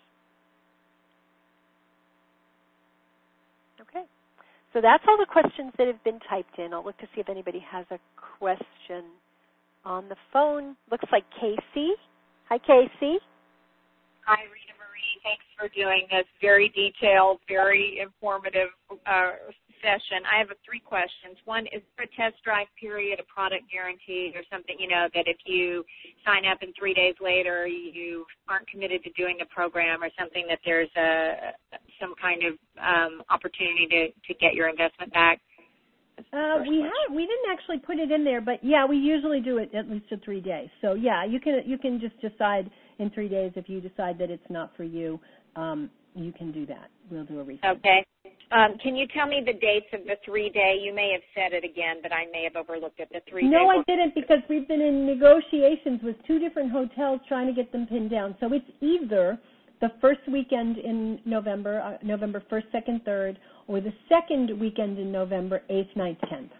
Okay. So that's all the questions that have been typed in. I'll look to see if anybody has a question on the phone. Looks like Casey. Hi, Casey. Hi, Rita Marie. Thanks for doing this very detailed, very informative session. I have 3 questions. One, is there a test drive period, a product guarantee, or something, that if you sign up and 3 days later you aren't committed to doing a program or something, that there's some kind of opportunity to get your investment back? We didn't actually put it in there, but yeah, we usually do it at least to 3 days. So yeah, you can just decide in 3 days if you decide that it's not for you. You can do that. We'll do a refund. Okay. Can you tell me the dates of the 3-day? You may have said it again, but I may have overlooked it. The 3-day. No, I didn't, because we've been in negotiations with 2 different hotels trying to get them pinned down. So it's either the first weekend in November, November 1st, 2nd, 3rd, or the second weekend in November, 8th, 9th, 10th.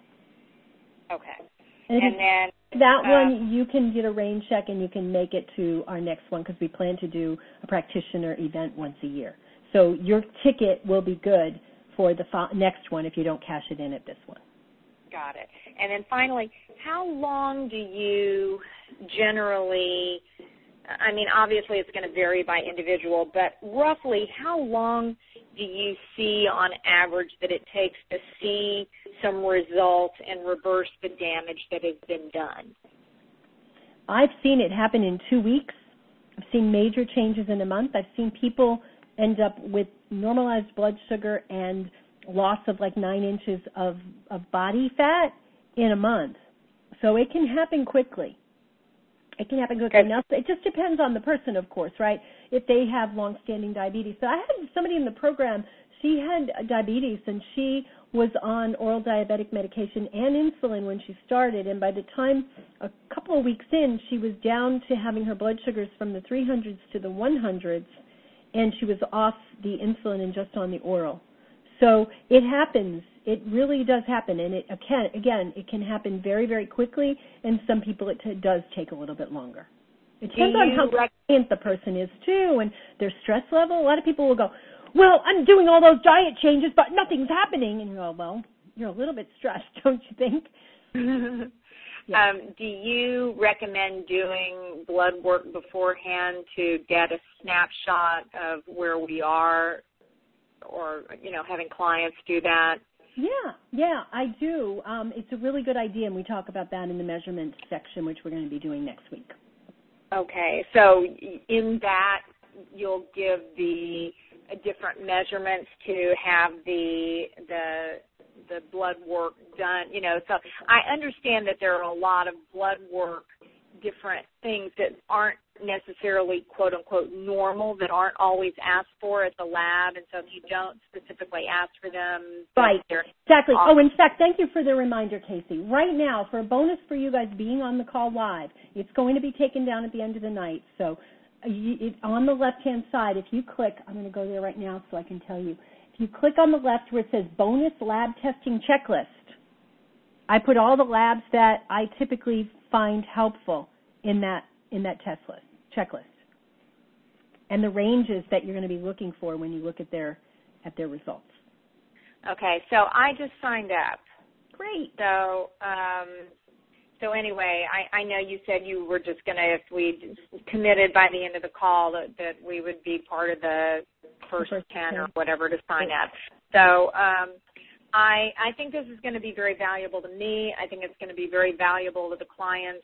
Okay. And then that one, you can get a rain check and you can make it to our next one, because we plan to do a practitioner event once a year. So your ticket will be good for the next one if you don't cash it in at this one. Got it. And then finally, how long do you generally, I mean, obviously it's going to vary by individual, but roughly how long do you see on average that it takes to see some results and reverse the damage that has been done? I've seen it happen in 2 weeks. I've seen major changes in a month. I've seen people end up with normalized blood sugar and loss of like 9 inches of body fat in a month. So it can happen quickly. It can happen quickly. Now, it just depends on the person, of course, right? If they have long-standing diabetes. So I had somebody in the program, she had diabetes, and she was on oral diabetic medication and insulin when she started, and by the time a couple of weeks in, she was down to having her blood sugars from the 300s to the 100s, and she was off the insulin and just on the oral. So it happens. It really does happen, and it can happen very, very quickly, and some people it does take a little bit longer. It depends on how resilient the person is, too, and their stress level. A lot of people will go, well, I'm doing all those diet changes, but nothing's happening. And you go, well, you're a little bit stressed, don't you think? Yeah. Do you recommend doing blood work beforehand to get a snapshot of where we are, or, having clients do that? Yeah, I do. It's a really good idea, and we talk about that in the measurement section, which we're going to be doing next week. Okay, so in that, you'll give the different measurements to have the blood work done. So I understand that there are a lot of blood work, different things that aren't necessarily quote unquote normal, that aren't always asked for at the lab, and so if you don't specifically ask for them, right, exactly. Oh, in fact, thank you for the reminder, Casey. Right now, for a bonus for you guys being on the call live, it's going to be taken down at the end of the night. So on the left-hand side, if you click, I'm going to go there right now so I can tell you. If you click on the left where it says bonus lab testing checklist, I put all the labs that I typically find helpful in that checklist, and the ranges that you're going to be looking for when you look at their results. Okay, so I just signed up. Great. So anyway, I know you said you were just going to, if we committed by the end of the call, that we would be part of the first 10 or whatever to sign up. So I think this is going to be very valuable to me. I think it's going to be very valuable to the clients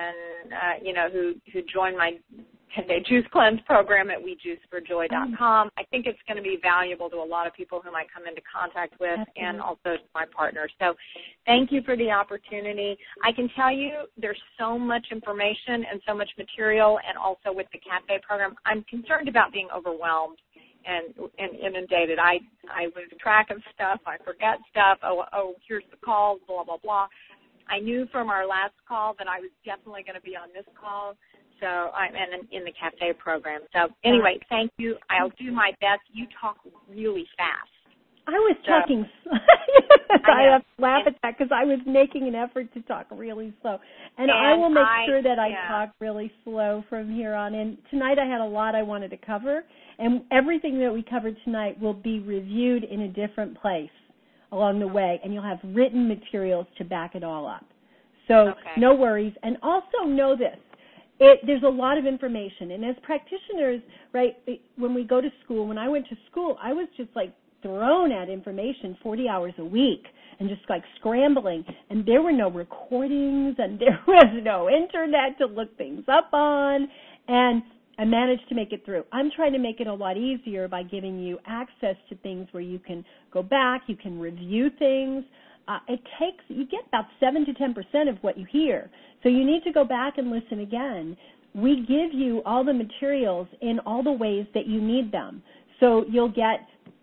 who join my 10-day juice cleanse program at WeJuiceForJoy.com. I think it's going to be valuable to a lot of people whom I come into contact with, and also to my partners. So thank you for the opportunity. I can tell you there's so much information and so much material, and also with the CAFE program, I'm concerned about being overwhelmed and inundated. I lose track of stuff. I forget stuff. Oh, here's the call, blah, blah, blah. I knew from our last call that I was definitely going to be on this call. So I'm in the cafe program. So anyway, thank you. I'll do my best. You talk really fast. I was talking. I have to laugh at that because I was making an effort to talk really slow. And I will make sure that I talk really slow from here on in. Tonight I had a lot I wanted to cover, and everything that we covered tonight will be reviewed in a different place along the way, and you'll have written materials to back it all up. So no worries. And also know this. There's a lot of information. And as practitioners, right, when we go to school, when I went to school, I was just like thrown at information 40 hours a week and just like scrambling. And there were no recordings and there was no internet to look things up on. And I managed to make it through. I'm trying to make it a lot easier by giving you access to things where you can go back, you can review things. You get about 7 to 10% of what you hear. So you need to go back and listen again. We give you all the materials in all the ways that you need them. So you'll get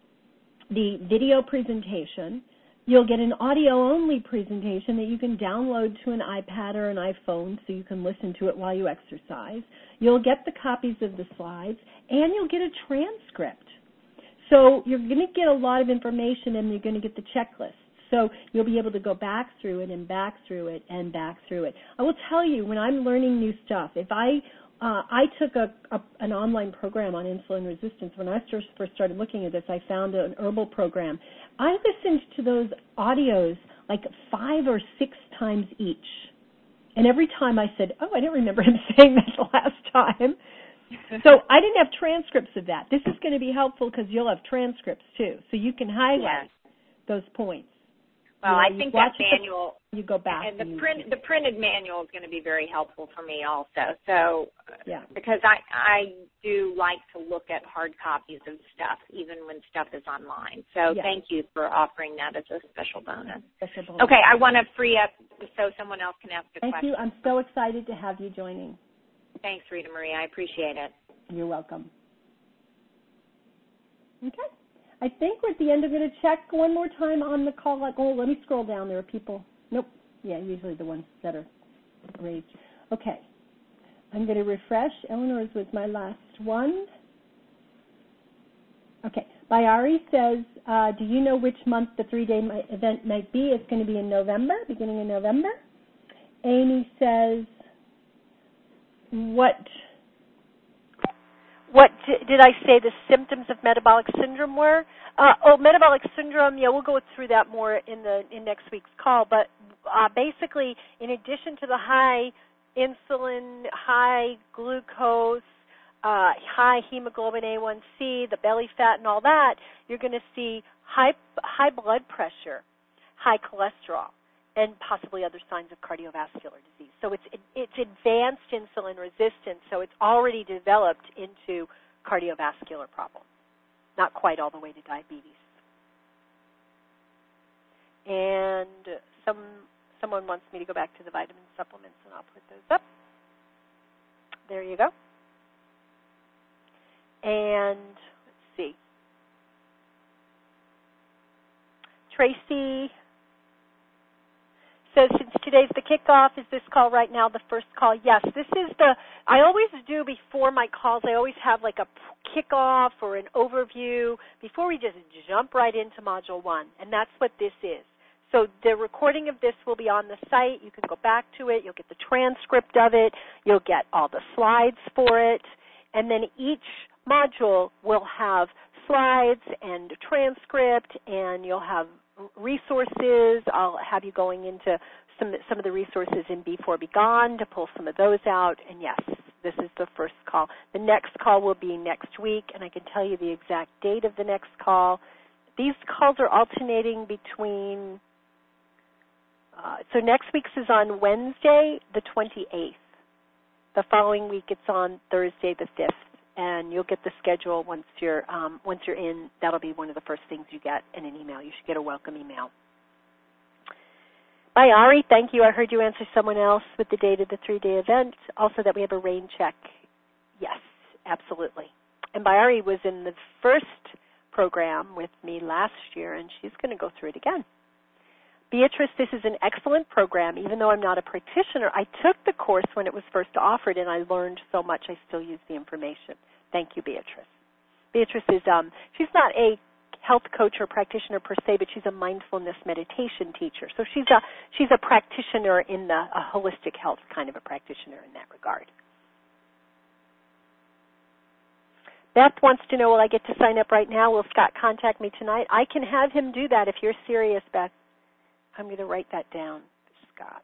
the video presentation. You'll get an audio-only presentation that you can download to an iPad or an iPhone so you can listen to it while you exercise. You'll get the copies of the slides, and you'll get a transcript. So you're going to get a lot of information, and you're going to get the checklist. So you'll be able to go back through it and back through it and back through it. I will tell you, when I'm learning new stuff, if I took an online program on insulin resistance. When I first started looking at this, I found an herbal program. I listened to those audios like 5 or 6 times each. And every time I said, I didn't remember him saying that the last time. So I didn't have transcripts of that. This is going to be helpful because you'll have transcripts too. So you can highlight those points. Well, I think that manual, you go back, and the printed manual is going to be very helpful for me also. So, because I do like to look at hard copies of stuff, even when stuff is online. So, thank you for offering that as a special bonus. Okay, I want to free up so someone else can ask a question. Thank you. I'm so excited to have you joining. Thanks, Rita Marie. I appreciate it. You're welcome. Okay. I think we're at the end. I'm going to check one more time on the call. Let me scroll down. There are people. Nope. Yeah, usually the ones that are raised. Okay. I'm going to refresh. Eleanor's was my last one. Okay. Bayari says, do you know which month the 3-day event might be? It's going to be in November, beginning in November. Amy says, what did I say the symptoms of metabolic syndrome were? Metabolic syndrome, we'll go through that more in next week's call. But basically, in addition to the high insulin, high glucose, high hemoglobin A1C, the belly fat and all that, you're going to see high blood pressure, high cholesterol, and possibly other signs of cardiovascular disease. So it's advanced insulin resistance, so it's already developed into cardiovascular problems, not quite all the way to diabetes. And someone wants me to go back to the vitamin supplements, and I'll put those up. There you go. And let's see. Tracy says, since today's the kickoff, is this call right now the first call? Yes, this is I always do before my calls, I always have like a kickoff or an overview before we just jump right into Module 1, and that's what this is. So the recording of this will be on the site. You can go back to it. You'll get the transcript of it. You'll get all the slides for it, and then each module will have slides and a transcript, and you'll have resources. I'll have you going into some of the resources in Before Be Gone to pull some of those out. And yes, this is the first call. The next call will be next week, and I can tell you the exact date of the next call. These calls are alternating between, so next week's is on Wednesday, the 28th. The following week it's on Thursday, the 5th. And you'll get the schedule once you're in. That'll be one of the first things you get in an email. You should get a welcome email. Bye, Ari. Thank you. I heard you answer someone else with the date of the 3-day event. Also that we have a rain check. Yes, absolutely. And Bayari was in the first program with me last year, and she's going to go through it again. Beatrice, this is an excellent program. Even though I'm not a practitioner, I took the course when it was first offered, and I learned so much I still use the information. Thank you, Beatrice. Beatrice is, she's not a health coach or practitioner per se, but she's a mindfulness meditation teacher. So she's a practitioner in a holistic health kind of a practitioner in that regard. Beth wants to know, will I get to sign up right now? Will Scott contact me tonight? I can have him do that if you're serious, Beth. I'm going to write that down, Scott.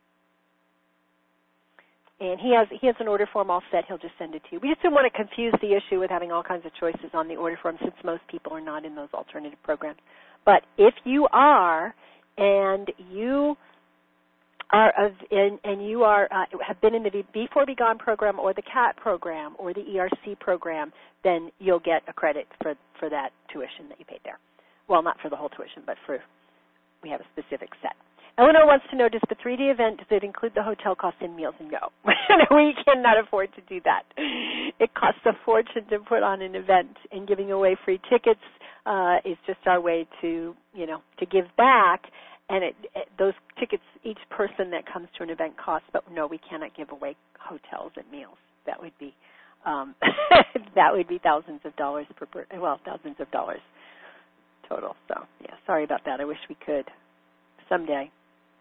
And he has an order form all set. He'll just send it to you. We just didn't want to confuse the issue with having all kinds of choices on the order form since most people are not in those alternative programs. But if you are, and you are have been in the Before Be Gone program or the CAT program or the ERC program, then you'll get a credit for that tuition that you paid there. Well, not for the whole tuition, but we have a specific set. Eleanor wants to know, does the 3D event, does it include the hotel cost and meals? No. We cannot afford to do that. It costs a fortune to put on an event, and giving away free tickets is just our way to give back. And those tickets, each person that comes to an event costs, but no, we cannot give away hotels and meals. That would be thousands of dollars thousands of dollars total. So, yeah, sorry about that. I wish we could someday.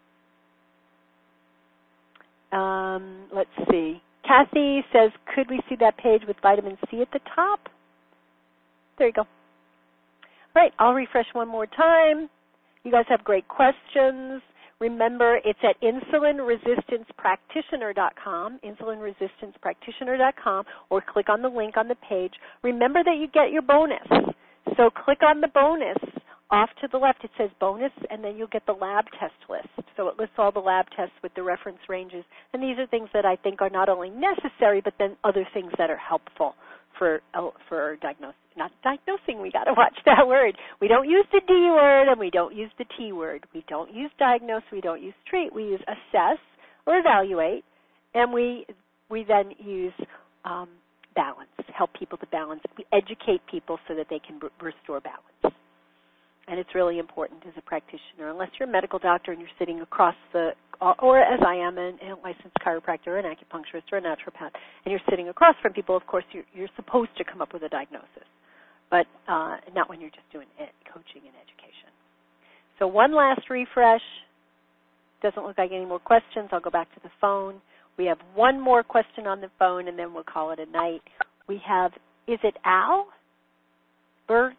Let's see. Kathy says, could we see that page with vitamin C at the top? There you go. All right, I'll refresh one more time. You guys have great questions. Remember, it's at insulinresistancepractitioner.com, insulinresistancepractitioner.com, or click on the link on the page. Remember that you get your bonus. So click on the bonus. Off to the left, it says bonus, and then you'll get the lab test list. So it lists all the lab tests with the reference ranges. And these are things that I think are not only necessary, but then other things that are helpful for diagnosing. Not diagnosing, we got to watch that word. We don't use the D word, and we don't use the T word. We don't use diagnose, we don't use treat. We use assess or evaluate, and we then use balance, help people to balance. We educate people so that they can restore balance. And it's really important as a practitioner, unless you're a medical doctor and you're sitting across or as I am, a licensed chiropractor, an acupuncturist, or a naturopath, and you're sitting across from people, of course, you're supposed to come up with a diagnosis, but not when you're just doing coaching and education. So one last refresh. Doesn't look like any more questions. I'll go back to the phone. We have one more question on the phone, and then we'll call it a night. We have, is it Al? Burke?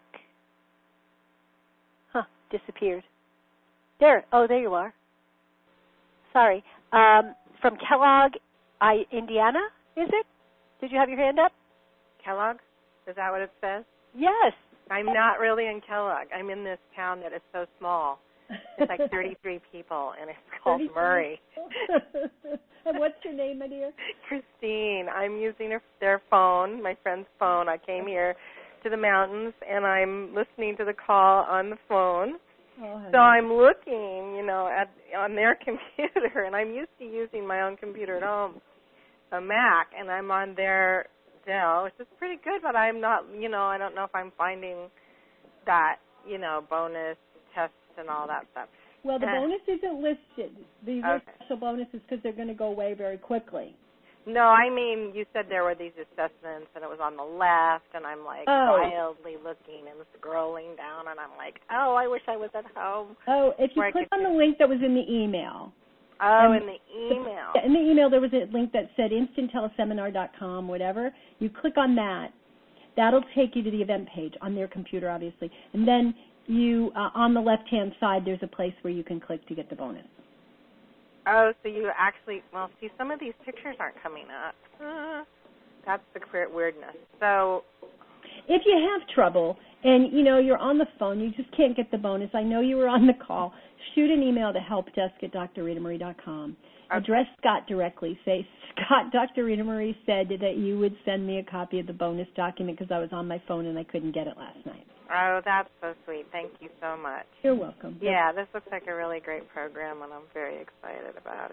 Disappeared. There you are. Sorry. From Kellogg, Indiana, is it? Did you have your hand up? Kellogg? Is that what it says? Yes. I'm not really in Kellogg. I'm in this town that is so small. It's like 33 people, and it's called Murray. And what's your name, my dear? Christine. I'm using their phone, my friend's phone. I came here to the mountains, and I'm listening to the call on the phone. So I'm looking, on their computer, and I'm used to using my own computer at home, a Mac, and I'm on their Dell, which is pretty good, but I'm not, I don't know if I'm finding that, bonus tests and all that stuff. Well, the bonus isn't listed. These are special bonuses because they're going to go away very quickly. No, I mean, you said there were these assessments, and it was on the left, and I'm, wildly looking and scrolling down, and I'm like, I wish I was at home. Oh, if you click on the link that was in the email. Oh, in the email. In the email, there was a link that said instanteleseminar.com, whatever. You click on that. That'll take you to the event page on their computer, obviously. And then you, on the left-hand side, there's a place where you can click to get the bonus. Oh, so you actually, see, some of these pictures aren't coming up. That's the weirdness. So if you have trouble and, you're on the phone, you just can't get the bonus, I know you were on the call, shoot an email to helpdesk@drritamarie.com. Okay. Address Scott directly. Say, Scott, Dr. Rita Marie said that you would send me a copy of the bonus document because I was on my phone and I couldn't get it last night. Oh, that's so sweet. Thank you so much. You're welcome. Yeah, this looks like a really great program, and I'm very excited about it.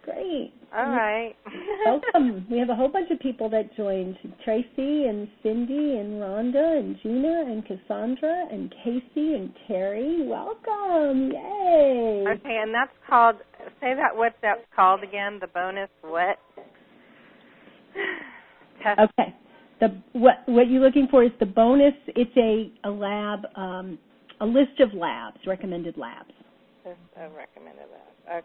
great. All right. Welcome. We have a whole bunch of people that joined. Tracy and Cindy and Rhonda and Gina and Cassandra and Casey and Terry. Welcome. Yay. Okay, and that's called, say that, what that's called again, the bonus what? Test. Okay. What you're looking for is the bonus. It's a lab, a list of labs, recommended labs. List of recommended labs.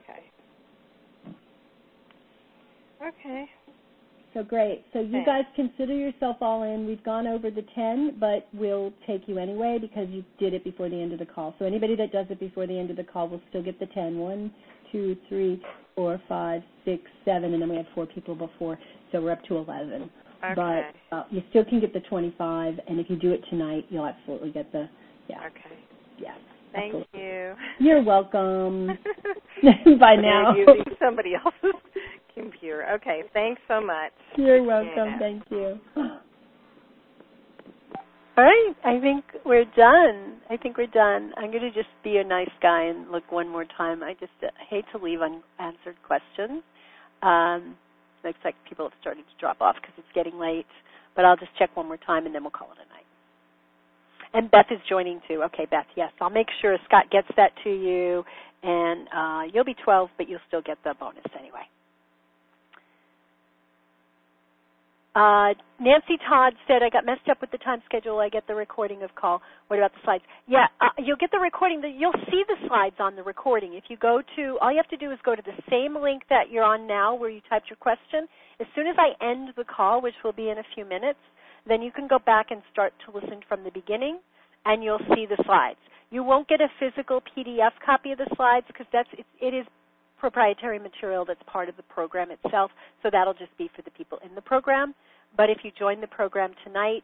Okay. So great. So you guys consider yourself all in. We've gone over the 10, but we'll take you anyway because you did it before the end of the call. So anybody that does it before the end of the call will still get the 10. 1, 2, 3, 4, 5, 6, 7, and then we had 4 people before, so we're up to 11. Okay. But you still can get the 25, and if you do it tonight, you'll absolutely get the, Okay. Yeah. Thank absolutely. you. You're welcome. Bye now. You're using somebody else's computer. Okay, thanks so much. You're welcome. Thank you. All right, I think we're done. I'm going to just be a nice guy and look one more time. I just hate to leave unanswered questions. Looks like people have started to drop off because it's getting late, but I'll just check one more time and then we'll call it a night. And Beth is joining too. Okay, Beth, yes. I'll make sure Scott gets that to you, and you'll be 12, but you'll still get the bonus anyway. Nancy Todd said, I got messed up with the time schedule. I get the recording of call. What about the slides? Yeah, you'll get the recording. You'll see the slides on the recording. If you go to, all you have to do is go to the same link that you're on now where you typed your question. As soon as I end the call, which will be in a few minutes, then you can go back and start to listen from the beginning, and you'll see the slides. You won't get a physical PDF copy of the slides because it is proprietary material that's part of the program itself, so that'll just be for the people in the program. But if you join the program tonight,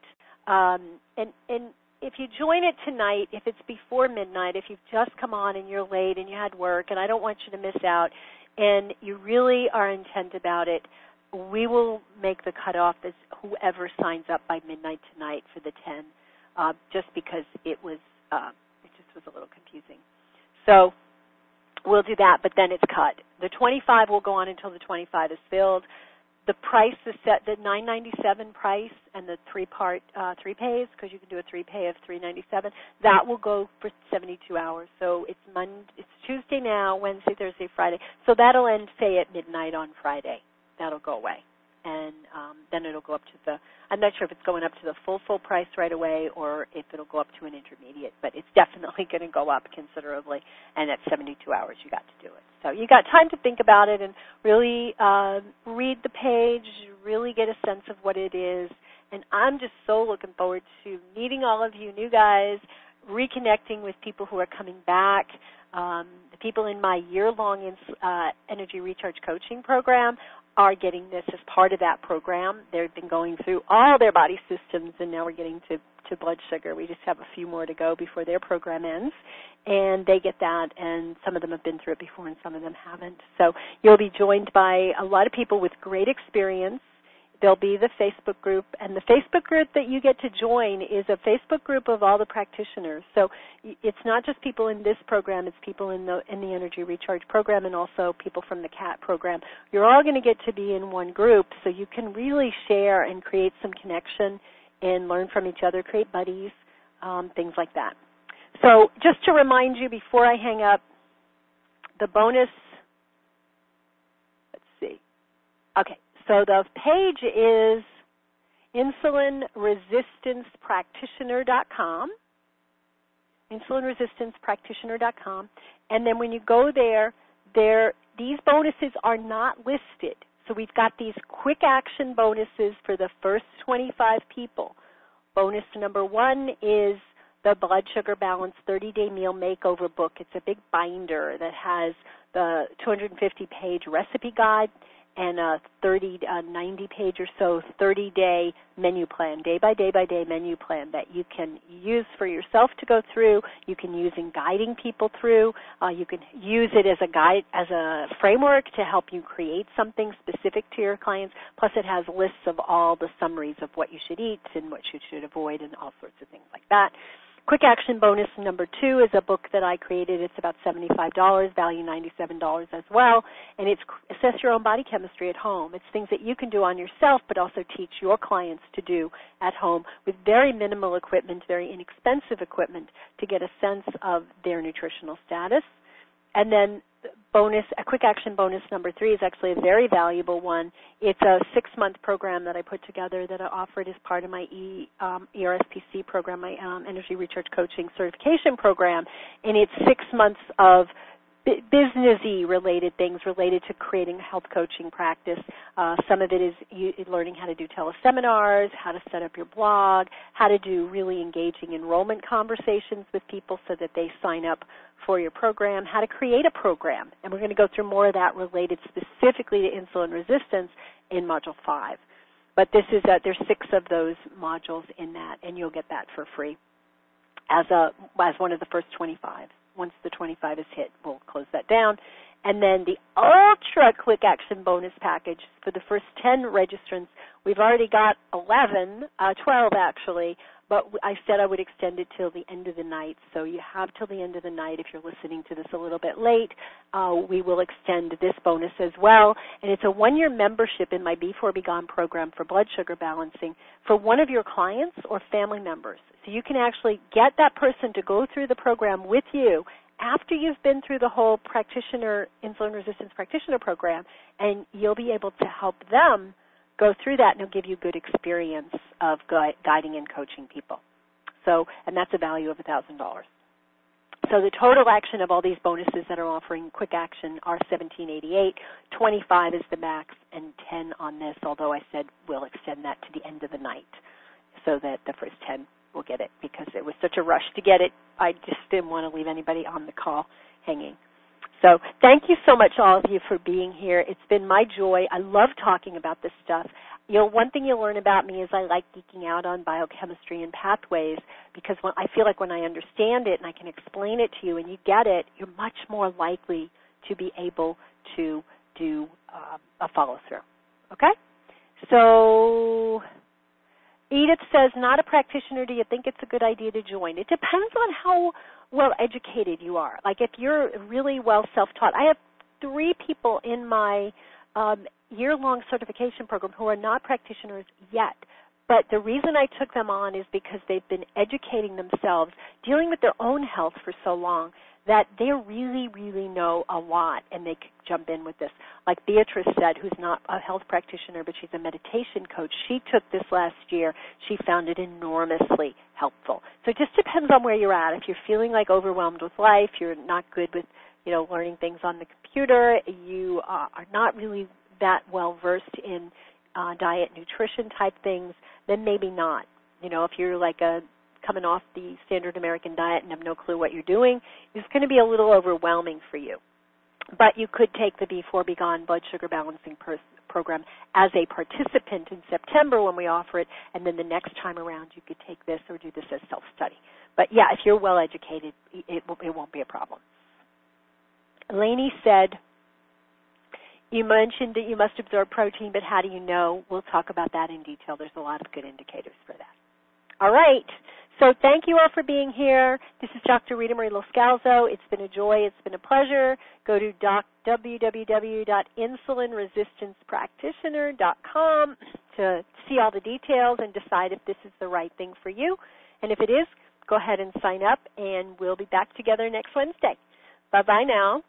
and if you join it tonight, if it's before midnight, if you've just come on and you're late and you had work, and I don't want you to miss out, and you really are intent about it, we will make the cutoff as whoever signs up by midnight tonight for the 10, just because it just was a little confusing. So we'll do that, but then it's cut. The 25 will go on until the 25 is filled. The price is set, the $9.97 price and the three pays, because you can do a 3-pay of $3.97. That will go for 72 hours. So it's Tuesday now, Wednesday, Thursday, Friday. So that'll end, say, at midnight on Friday. That'll go away. And then it'll go up to I'm not sure if it's going up to the full price right away or if it'll go up to an intermediate, but it's definitely going to go up considerably, and at 72 hours you got to do it. So you got time to think about it and really read the page, really get a sense of what it is, and I'm just so looking forward to meeting all of you new guys, reconnecting with people who are coming back. The people in my year-long energy recharge coaching program are getting this as part of that program. They've been going through all their body systems, and now we're getting to blood sugar. We just have a few more to go before their program ends, and they get that, and some of them have been through it before and some of them haven't. So you'll be joined by a lot of people with great experience. There'll be the Facebook group, and the Facebook group that you get to join is a Facebook group of all the practitioners. So it's not just people in this program, it's people in the Energy Recharge program and also people from the CAT program. You're all going to get to be in one group, so you can really share and create some connection and learn from each other, create buddies, things like that. So just to remind you before I hang up, the bonus, let's see. Okay. So the page is insulinresistancepractitioner.com, insulinresistancepractitioner.com, and then when you go there, these bonuses are not listed. So we've got these quick action bonuses for the first 25 people. Bonus number 1 is the Blood Sugar Balance 30-Day Meal Makeover book. It's a big binder that has the 250-page recipe guide and a 90-page or so 30-day menu plan, day-by-day menu plan that you can use for yourself to go through. You can use in guiding people through. You can use it as a guide, as a framework to help you create something specific to your clients. Plus, it has lists of all the summaries of what you should eat and what you should avoid and all sorts of things like that. Quick Action Bonus number 2 is a book that I created. It's about $75, value $97 as well, and it's Assess Your Own Body Chemistry at Home. It's things that you can do on yourself but also teach your clients to do at home with very minimal equipment, very inexpensive equipment to get a sense of their nutritional status. And then a Quick Action Bonus number 3 is actually a very valuable one. It's a 6-month program that I put together that I offered as part of my ERSPC program, my Energy Recharge Coaching Certification Program. And it's 6 months of business-y related things related to creating a health coaching practice. Some of it is learning how to do teleseminars, how to set up your blog, how to do really engaging enrollment conversations with people so that they sign up for your program, how to create a program. And we're going to go through more of that related specifically to insulin resistance in Module 5. But there's 6 of those modules in that, and you'll get that for free as one of the first 25. Once the 25 is hit, we'll close that down. And then the Ultra Quick Action Bonus package for the first 10 registrants. We've already got 12 actually, but I said I would extend it till the end of the night. So you have till the end of the night if you're listening to this a little bit late. We will extend this bonus as well. And it's a 1-year membership in my Before Be Gone program for blood sugar balancing for one of your clients or family members. So you can actually get that person to go through the program with you after you've been through the whole insulin resistance practitioner program, and you'll be able to help them go through that, and it'll give you good experience of guiding and coaching people. So, and that's a value of $1,000. So the total action of all these bonuses that are offering Quick Action are $1,788. 25 is the max, and 10 on this, although I said we'll extend that to the end of the night so that the first 10 will get it because it was such a rush to get it. I just didn't want to leave anybody on the call hanging. So thank you so much, all of you, for being here. It's been my joy. I love talking about this stuff. One thing you'll learn about me is I like geeking out on biochemistry and pathways because I feel like when I understand it and I can explain it to you and you get it, you're much more likely to be able to do a follow-through. Okay? So Edith says, not a practitioner, do you think it's a good idea to join? It depends on how well educated you are. Like if you're really well self-taught. I have 3 people in my year-long certification program who are not practitioners yet. But the reason I took them on is because they've been educating themselves, dealing with their own health for so long, that they really, really know a lot, and they could jump in with this. Like Beatrice said, who's not a health practitioner, but she's a meditation coach. She took this last year. She found it enormously helpful. So it just depends on where you're at. If you're feeling like overwhelmed with life, you're not good with, learning things on the computer, you are not really that well versed in diet, nutrition type things, then maybe not. If you're like coming off the standard American diet and have no clue what you're doing, it's going to be a little overwhelming for you. But you could take the Before Be Gone blood sugar balancing program as a participant in September when we offer it, and then the next time around you could take this or do this as self-study. But, yeah, if you're well educated, it won't be a problem. Lainey said, you mentioned that you must absorb protein, but how do you know? We'll talk about that in detail. There's a lot of good indicators for that. All right. So thank you all for being here. This is Dr. Rita Marie Loscalzo. It's been a joy. It's been a pleasure. Go to www.insulinresistancepractitioner.com to see all the details and decide if this is the right thing for you. And if it is, go ahead and sign up, and we'll be back together next Wednesday. Bye-bye now.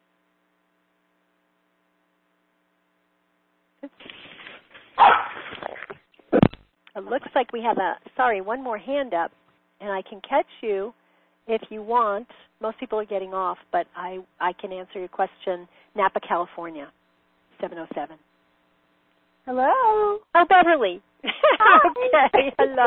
It looks like we have one more hand up, and I can catch you if you want. Most people are getting off, but I can answer your question. Napa, California, 707. Hello. Oh, Beverly. Okay, hello.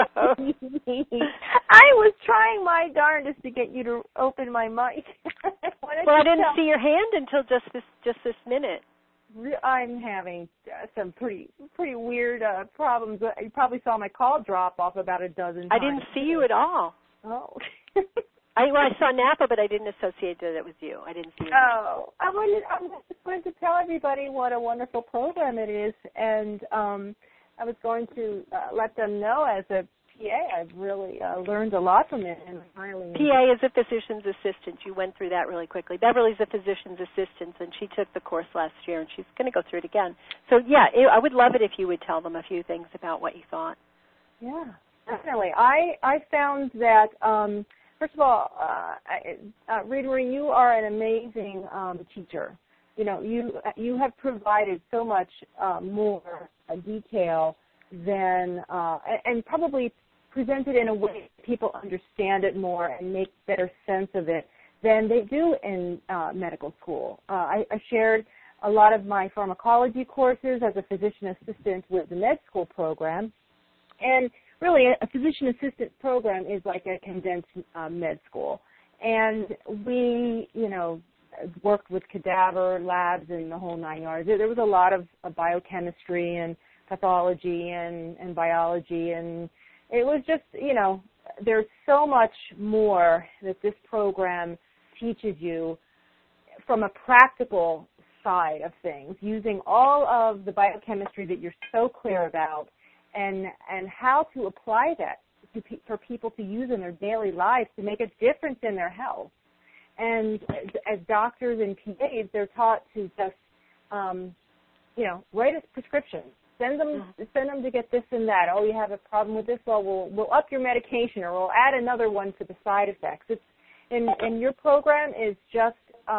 I was trying my darndest to get you to open my mic. Well, I didn't see your hand until just this minute. I'm having some pretty weird problems. You probably saw my call drop off about a dozen times. I didn't see you at all. Oh. I saw Napa, but I didn't associate that it was you. I didn't see you. Oh. I just wanted to tell everybody what a wonderful program it is, and I was going to let them know as a PA. I've really learned a lot from it, and finally. PA is a physician's assistant. You went through that really quickly. Beverly's a physician's assistant, and she took the course last year, and she's going to go through it again. So, yeah, I would love it if you would tell them a few things about what you thought. Yeah, definitely. I found that, first of all, Rita Marie, you are an amazing teacher. You know, you have provided so much more detail than, and probably presented in a way that people understand it more and make better sense of it than they do in medical school. I shared a lot of my pharmacology courses as a physician assistant with the med school program, and really a physician assistant program is like a condensed med school. And we, you know, worked with cadaver labs and the whole 9 yards. There was a lot of biochemistry and pathology and biology, and it was just, you know, there's so much more that this program teaches you from a practical side of things, using all of the biochemistry that you're so clear about and how to apply that for people to use in their daily lives to make a difference in their health. And as doctors and PAs, they're taught to just, you know, write a prescription. Send them to get this and that. Oh, you have a problem with this? Well, we'll up your medication, or we'll add another one to the side effects. And your program is just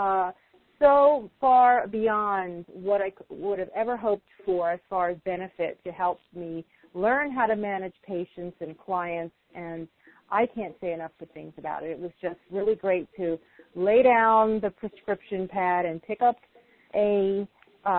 so far beyond what I would have ever hoped for as far as benefit to help me learn how to manage patients and clients. And I can't say enough good things about it. It was just really great to lay down the prescription pad and pick up a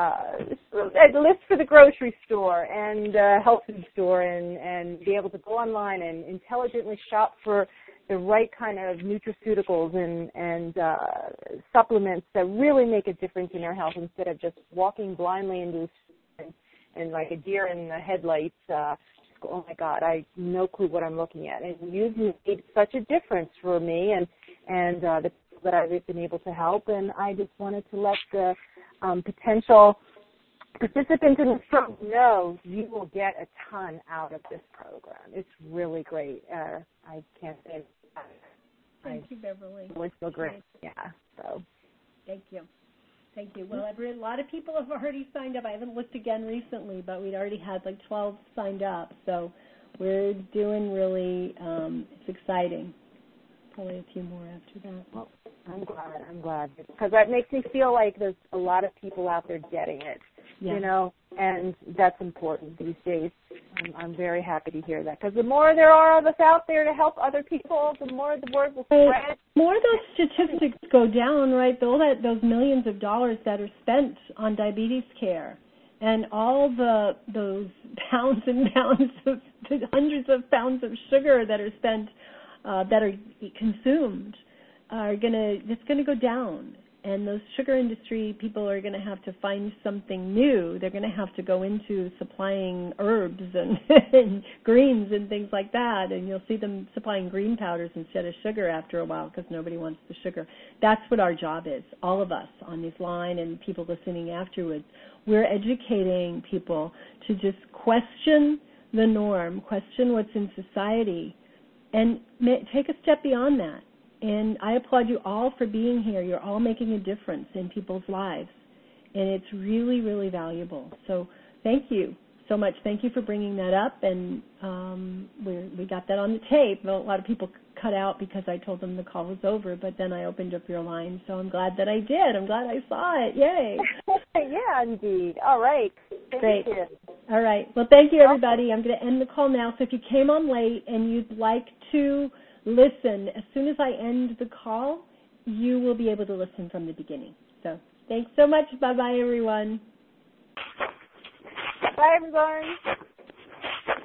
list for the grocery store and health food store and be able to go online and intelligently shop for the right kind of nutraceuticals and supplements that really make a difference in their health instead of just walking blindly into and like a deer in the headlights. Oh my God, I have no clue what I'm looking at. And you've made such a difference for me and the people that I've been able to help. And I just wanted to let the potential participants in this program know you will get a ton out of this program. It's really great. I can't say it. Thank you, Beverly. It's so great. Yeah. So. Thank you. Thank you. Well, I've read a lot of people have already signed up. I haven't looked again recently, but we'd already had like 12 signed up. So we're doing really, it's exciting. Probably a few more after that. Well, I'm glad. Because that makes me feel like there's a lot of people out there getting it, you know, and that's important these days. I'm very happy to hear that. Because the more there are of us out there to help other people, the more the word will spread. The more those statistics go down, right, those millions of dollars that are spent on diabetes care and all those pounds and pounds of hundreds of pounds of sugar that are spent that are consumed it's going to go down. And those sugar industry people are going to have to find something new. They're going to have to go into supplying herbs and greens and things like that. And you'll see them supplying green powders instead of sugar after a while because nobody wants the sugar. That's what our job is, all of us on this line and people listening afterwards. We're educating people to just question the norm, question what's in society, and take a step beyond that. And I applaud you all for being here. You're all making a difference in people's lives, and it's really, really valuable. So thank you so much. Thank you for bringing that up, and we got that on the tape. Well, a lot of people cut out because I told them the call was over, but then I opened up your line, so I'm glad that I did. I'm glad I saw it. Yay. Yeah, indeed. All right. Great. All right. Well, thank you, everybody. I'm going to end the call now. So if you came on late and you'd like to listen, as soon as I end the call, you will be able to listen from the beginning. So thanks so much. Bye-bye, everyone. Bye, everyone.